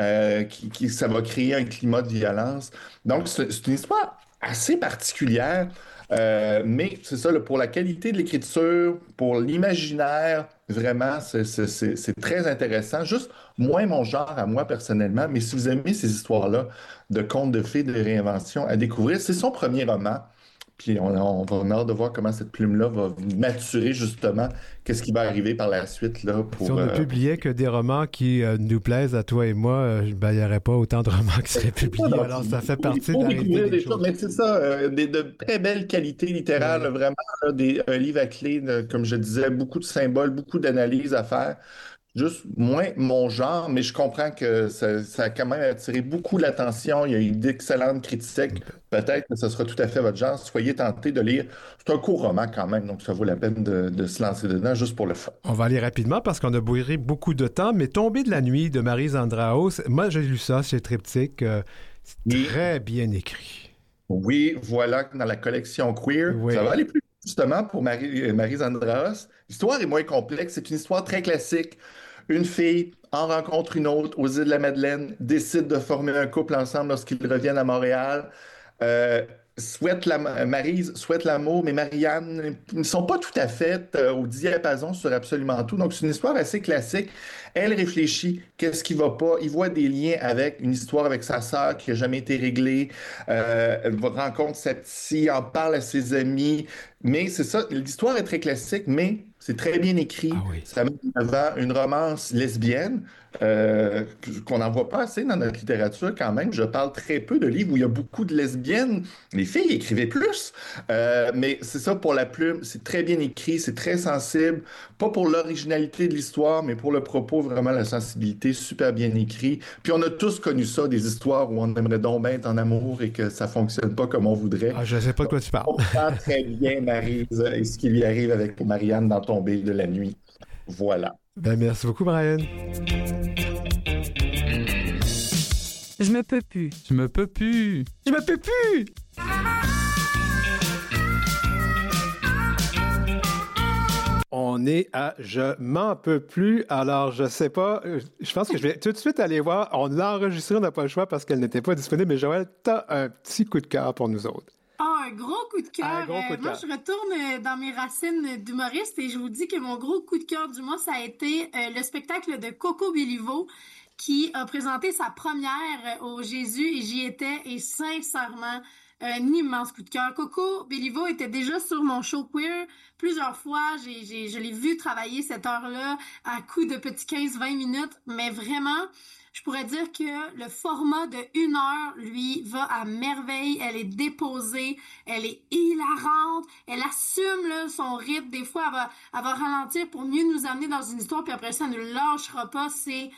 ça va créer un climat de violence. Donc, c'est une histoire assez particulière, mais c'est ça, là, pour la qualité de l'écriture, pour l'imaginaire, vraiment, c'est très intéressant. Juste moins mon genre à moi personnellement, mais si vous aimez ces histoires-là de contes de fées, de réinvention à découvrir, c'est son premier roman. Puis on a hâte de voir comment cette plume-là va maturer justement, qu'est-ce qui va arriver par la suite là pour. Si on ne publiait que des romans qui nous plaisent à toi et moi, ben, il n'y aurait pas autant de romans qui seraient publiés. Alors ça fait partie de la réalité des choses. Mais c'est ça, de très belles qualités littéraires, là, vraiment, là, un livre à clé, comme je disais, beaucoup de symboles, beaucoup d'analyses à faire. Juste moins mon genre, mais je comprends que ça a quand même attiré beaucoup l'attention. Il y a eu d'excellentes critiques. Peut-être que ce sera tout à fait votre genre. Soyez tentés de lire. C'est un court roman quand même, donc ça vaut la peine de se lancer dedans juste pour le fun. On va aller rapidement parce qu'on a bourré beaucoup de temps, mais Tomber de la nuit de Maryse Andraos, moi j'ai lu ça chez Triptyque. C'est très bien écrit. Oui, voilà, dans la collection Queer. Oui. Ça va aller plus vite, justement pour Maryse Andraos. L'histoire est moins complexe. C'est une histoire très classique. Une fille en rencontre une autre aux îles de la Madeleine, décide de former un couple ensemble lorsqu'ils reviennent à Montréal. Euh, Maryse souhaite l'amour, mais Marianne ne sont pas tout à fait au diapason sur absolument tout. Donc, c'est une histoire assez classique. Elle réfléchit, qu'est-ce qui va pas? Il voit des liens avec une histoire avec sa sœur qui n'a jamais été réglée. Elle rencontre sa petite, en parle à ses amis. Mais c'est ça, l'histoire est très classique, mais c'est très bien écrit. Ah oui. Ça met en avant une romance lesbienne qu'on n'en voit pas assez dans notre littérature quand même. Je parle très peu de livres où il y a beaucoup de lesbiennes. Les filles écrivaient plus. Mais c'est ça pour la plume. C'est très bien écrit, c'est très sensible. Pas pour l'originalité de l'histoire, mais pour le propos, vraiment la sensibilité, super bien écrit. Puis on a tous connu ça, des histoires où on aimerait donc bien être en amour et que ça fonctionne pas comme on voudrait. Ah, je ne sais pas de quoi tu parles. On comprend très bien Maryse et ce qui lui arrive avec Marianne dans Tomber de la nuit. Voilà. Ben, merci beaucoup, Brian. Je me peux plus. Je me peux plus. Je me peux plus. On est à Je m'en peux plus. Alors, je sais pas. Je pense que je vais tout de suite aller voir. On l'a enregistré, on n'a pas le choix parce qu'elle n'était pas disponible. Mais Joël, t'as un petit coup de cœur pour nous autres. Ah, un gros coup de cœur. Un gros coup de moi, cœur. je retourne dans mes racines d'humoriste et je vous dis que mon gros coup de cœur du mois, ça a été le spectacle de Coco Béliveau qui a présenté sa première au Jésus et j'y étais et sincèrement, un immense coup de cœur. Coco Béliveau était déjà sur mon show queer plusieurs fois. Je l'ai vu travailler cette heure-là à coup de petits 15-20 minutes, mais vraiment, je pourrais dire que le format de 1 heure, lui, va à merveille. Elle est déposée, elle est hilarante, elle assume là, son rythme. Des fois, elle va ralentir pour mieux nous amener dans une histoire, puis après ça, elle ne lâchera pas. C'est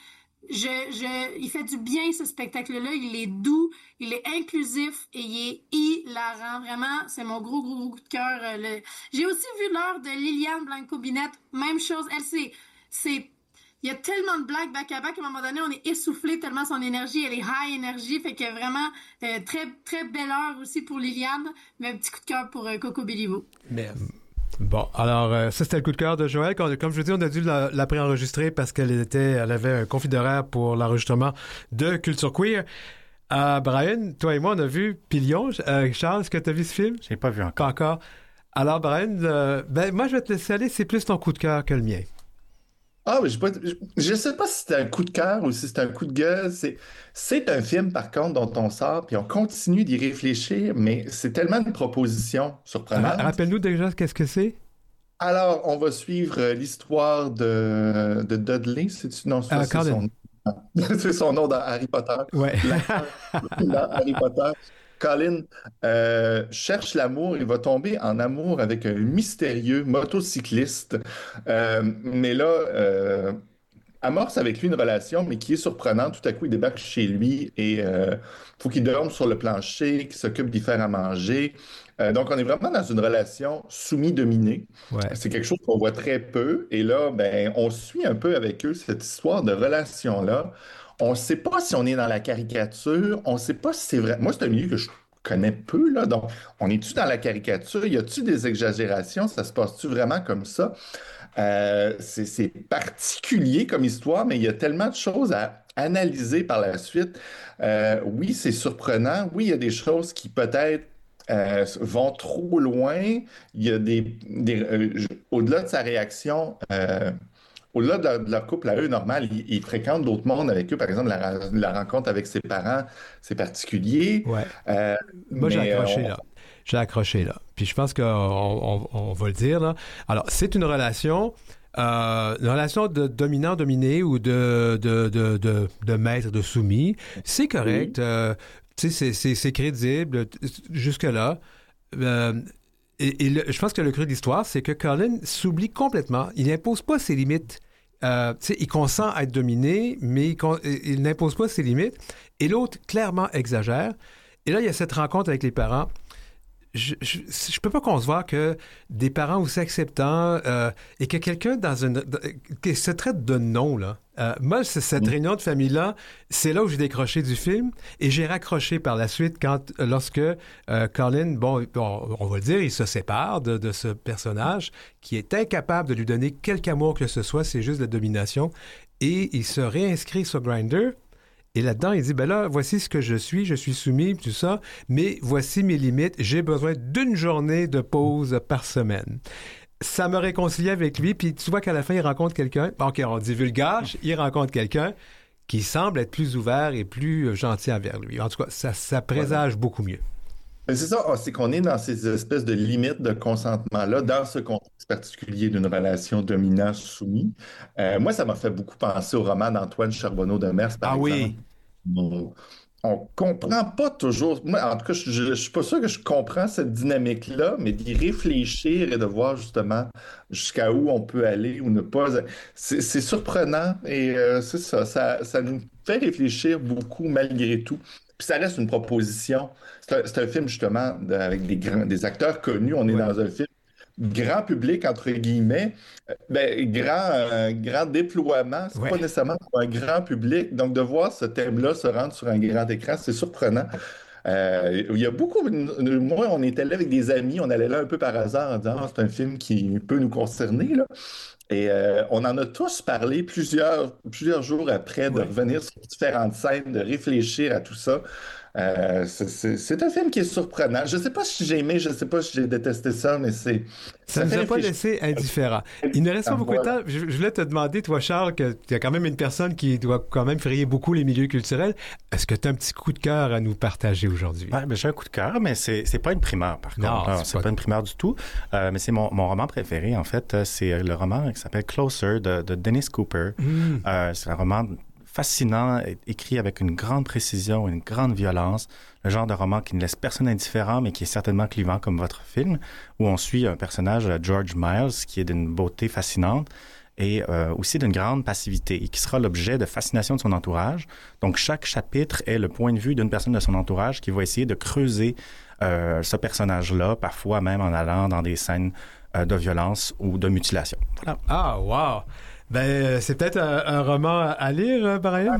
Il fait du bien, ce spectacle-là. Il est doux, il est inclusif et il est hilarant. Vraiment, c'est mon gros coup de cœur. J'ai aussi vu l'heure de Liliane Blanco-Binette. Même chose. Il y a tellement de blagues back-à-back, à un moment donné, on est essoufflé tellement son énergie, elle est high énergie, fait que vraiment, très, très belle heure aussi pour Liliane, mais un petit coup de cœur pour Coco Béliveau. Merci. Bon, alors, ça, c'était le coup de cœur de Joël. Comme je dis, on a dû la préenregistrer parce elle avait un conflit d'horaire pour l'enregistrement de Culture Queer. Brian, toi et moi, on a vu Pilion. Charles, est-ce que tu as vu ce film? Je n'ai pas vu encore. Pas encore. Alors, Brian, moi, je vais te laisser aller. C'est plus ton coup de cœur que le mien. Ah, mais je sais pas si c'est un coup de cœur ou si c'est un coup de gueule. C'est un film, par contre, dont on sort, puis on continue d'y réfléchir, mais c'est tellement une proposition surprenante. Rappelle-nous déjà qu'est-ce que c'est? Alors, on va suivre l'histoire de Dudley, c'est non, c'est son nom. C'est son nom dans Harry Potter. Ouais. Dans Harry Potter. Colin cherche l'amour, il va tomber en amour avec un mystérieux motocycliste. Mais là, amorce avec lui une relation, mais qui est surprenante. Tout à coup, il débarque chez lui et faut qu'il dorme sur le plancher, qu'il s'occupe d'y faire à manger. Donc, on est vraiment dans une relation soumis-dominée. Ouais. C'est quelque chose qu'on voit très peu. Et là, ben, on suit un peu avec eux cette histoire de relation-là. On ne sait pas si on est dans la caricature, on ne sait pas si c'est vrai. Moi, c'est un milieu que je connais peu, là. Donc, on est-tu dans la caricature? Y a-tu des exagérations? Ça se passe-tu vraiment comme ça? C'est particulier comme histoire, mais il y a tellement de choses à analyser par la suite. Oui, c'est surprenant. Oui, il y a des choses qui peut-être vont trop loin. Il y a au-delà de sa réaction. Au-delà de leur couple à eux, normal, ils fréquentent d'autres mondes avec eux. Par exemple, la rencontre avec ses parents, c'est particulier. Ouais. Moi, j'ai accroché là. J'ai accroché là. Puis je pense qu'on va le dire là. Alors, c'est une relation de dominant-dominé ou de maître, de soumis. C'est correct. Oui. Tu sais, c'est crédible jusque-là. Je pense que le cru de l'histoire, c'est que Colin s'oublie complètement. Il n'impose pas ses limites. Il consent à être dominé, mais il n'impose pas ses limites. Et l'autre, clairement, exagère. Et là, il y a cette rencontre avec les parents. Je peux pas concevoir que des parents aussi acceptants et que quelqu'un qui se traite de non, là. Moi, cette réunion de famille-là, c'est là où j'ai décroché du film et j'ai raccroché par la suite lorsque Colin, on va le dire, il se sépare de ce personnage qui est incapable de lui donner quelque amour que ce soit, c'est juste la domination, et il se réinscrit sur Grindr. Et là-dedans, il dit, ben là, voici ce que je suis soumis, tout ça, mais voici mes limites, j'ai besoin d'une journée de pause par semaine. Ça me réconcilie avec lui, puis tu vois qu'à la fin, il rencontre quelqu'un, OK, on divulgage, il rencontre quelqu'un qui semble être plus ouvert et plus gentil envers lui. En tout cas, ça présage beaucoup mieux. Mais c'est ça, c'est qu'on est dans ces espèces de limites de consentement-là, dans ce contexte particulier d'une relation dominant-soumis. Moi, ça m'a fait beaucoup penser au roman d'Antoine Charbonneau-Demers, par exemple. Oui. On comprend pas toujours. Moi, en tout cas, je suis pas sûr que je comprends cette dynamique-là, mais d'y réfléchir et de voir justement jusqu'à où on peut aller ou ne pas. C'est surprenant et c'est ça. Ça nous fait réfléchir beaucoup malgré tout. Puis ça reste une proposition. C'est un film, justement, avec des acteurs connus. On est dans un film grand public, entre guillemets. Grand déploiement. C'est pas nécessairement pour un grand public. Donc, de voir ce thème-là se rendre sur un grand écran, c'est surprenant. Il y a beaucoup... Moi, on était là avec des amis. On allait là un peu par hasard en disant c'est un film qui peut nous concerner, là. Et on en a tous parlé plusieurs jours après, de revenir sur différentes scènes, de réfléchir à tout ça. C'est un film qui est surprenant. Je ne sais pas si j'ai aimé, je ne sais pas si j'ai détesté ça, mais ça ne nous a pas laissé indifférents. Il ne reste pas beaucoup de temps. Je voulais te demander, toi, Charles, que tu es quand même une personne qui doit quand même frayer beaucoup les milieux culturels. Est-ce que tu as un petit coup de cœur à nous partager aujourd'hui? Ouais, j'ai un coup de cœur, mais c'est pas une primeur, par contre. Non, c'est pas une primeur du tout. Mais c'est mon roman préféré, en fait. C'est le roman qui s'appelle Closer de Dennis Cooper. C'est un roman fascinant, écrit avec une grande précision, une grande violence, le genre de roman qui ne laisse personne indifférent, mais qui est certainement clivant comme votre film, où on suit un personnage, George Miles, qui est d'une beauté fascinante et aussi d'une grande passivité et qui sera l'objet de fascination de son entourage. Donc, chaque chapitre est le point de vue d'une personne de son entourage qui va essayer de creuser ce personnage-là, parfois même en allant dans des scènes de violence ou de mutilation. Voilà. Ah, wow! Ben, c'est peut-être un roman à lire, Brian?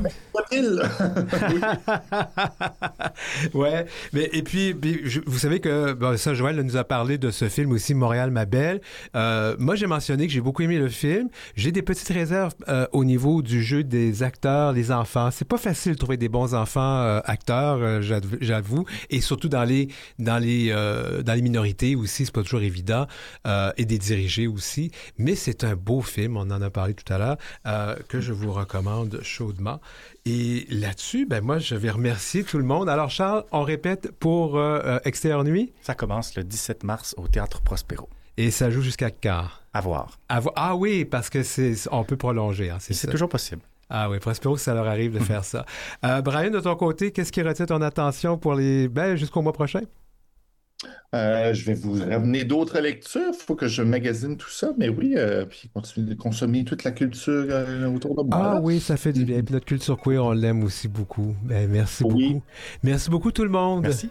Ouais, mais et puis vous savez que ça, Joël nous a parlé de ce film aussi, Montréal, ma belle. Moi, j'ai mentionné que j'ai beaucoup aimé le film. J'ai des petites réserves au niveau du jeu des acteurs, les enfants. C'est pas facile de trouver des bons enfants acteurs, j'avoue, et surtout dans les minorités aussi, c'est pas toujours évident, et des dirigés aussi. Mais c'est un beau film, on en a parlé tout à l'heure, que je vous recommande chaudement. Et là-dessus, ben moi, je vais remercier tout le monde. Alors, Charles, on répète pour Extérieur Nuit? Ça commence le 17 mars au Théâtre Prospero. Et ça joue jusqu'à quand? À voir. Ah oui, parce que on peut prolonger. Hein, c'est toujours possible. Ah oui, Prospero, ça leur arrive de faire ça. Brian, de ton côté, qu'est-ce qui retient ton attention pour jusqu'au mois prochain? Je vais vous ramener d'autres lectures. Il faut que je magasine tout ça, mais oui, puis continuer de consommer toute la culture autour de moi. Ah oui, ça fait du bien. Puis notre culture queer, on l'aime aussi beaucoup. Ben, merci beaucoup. Merci beaucoup tout le monde. Merci.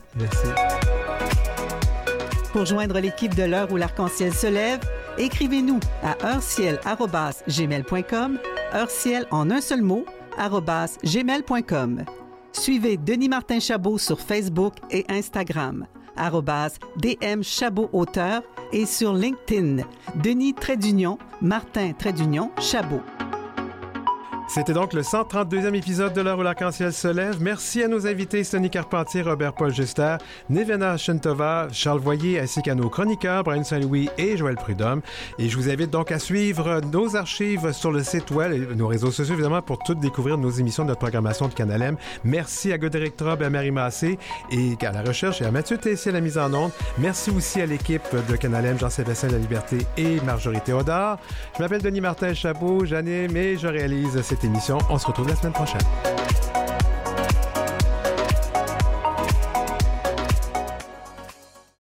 Pour joindre l'équipe de l'heure où l'arc-en-ciel se lève, écrivez-nous à heureciel@gmail.com, heureciel en un seul mot, @gmail.com. Suivez Denis Martin Chabot sur Facebook et Instagram, @DM Chabot Auteur, et sur LinkedIn, Denis Martin Chabot. C'était donc le 132e épisode de l'heure où l'arc-en-ciel se lève. Merci à nos invités Stéphanie Carpentier, Robert-Paul Juster, Nevena Shentova, Charles Voyer, ainsi qu'à nos chroniqueurs Brian Saint-Louis et Joël Prudhomme. Et je vous invite donc à suivre nos archives sur le site web et nos réseaux sociaux, évidemment, pour tout découvrir nos émissions de notre programmation de Canal M. Merci à Godéric Trobe et à Marie Massé, et à la recherche, et à Mathieu Tessier à la mise en onde. Merci aussi à l'équipe de Canal M, Jean-Sébastien La Liberté et Marjorie Théodore. Je m'appelle Denis Martin Chabot, j'anime et je réalise cette émission. On se retrouve la semaine prochaine.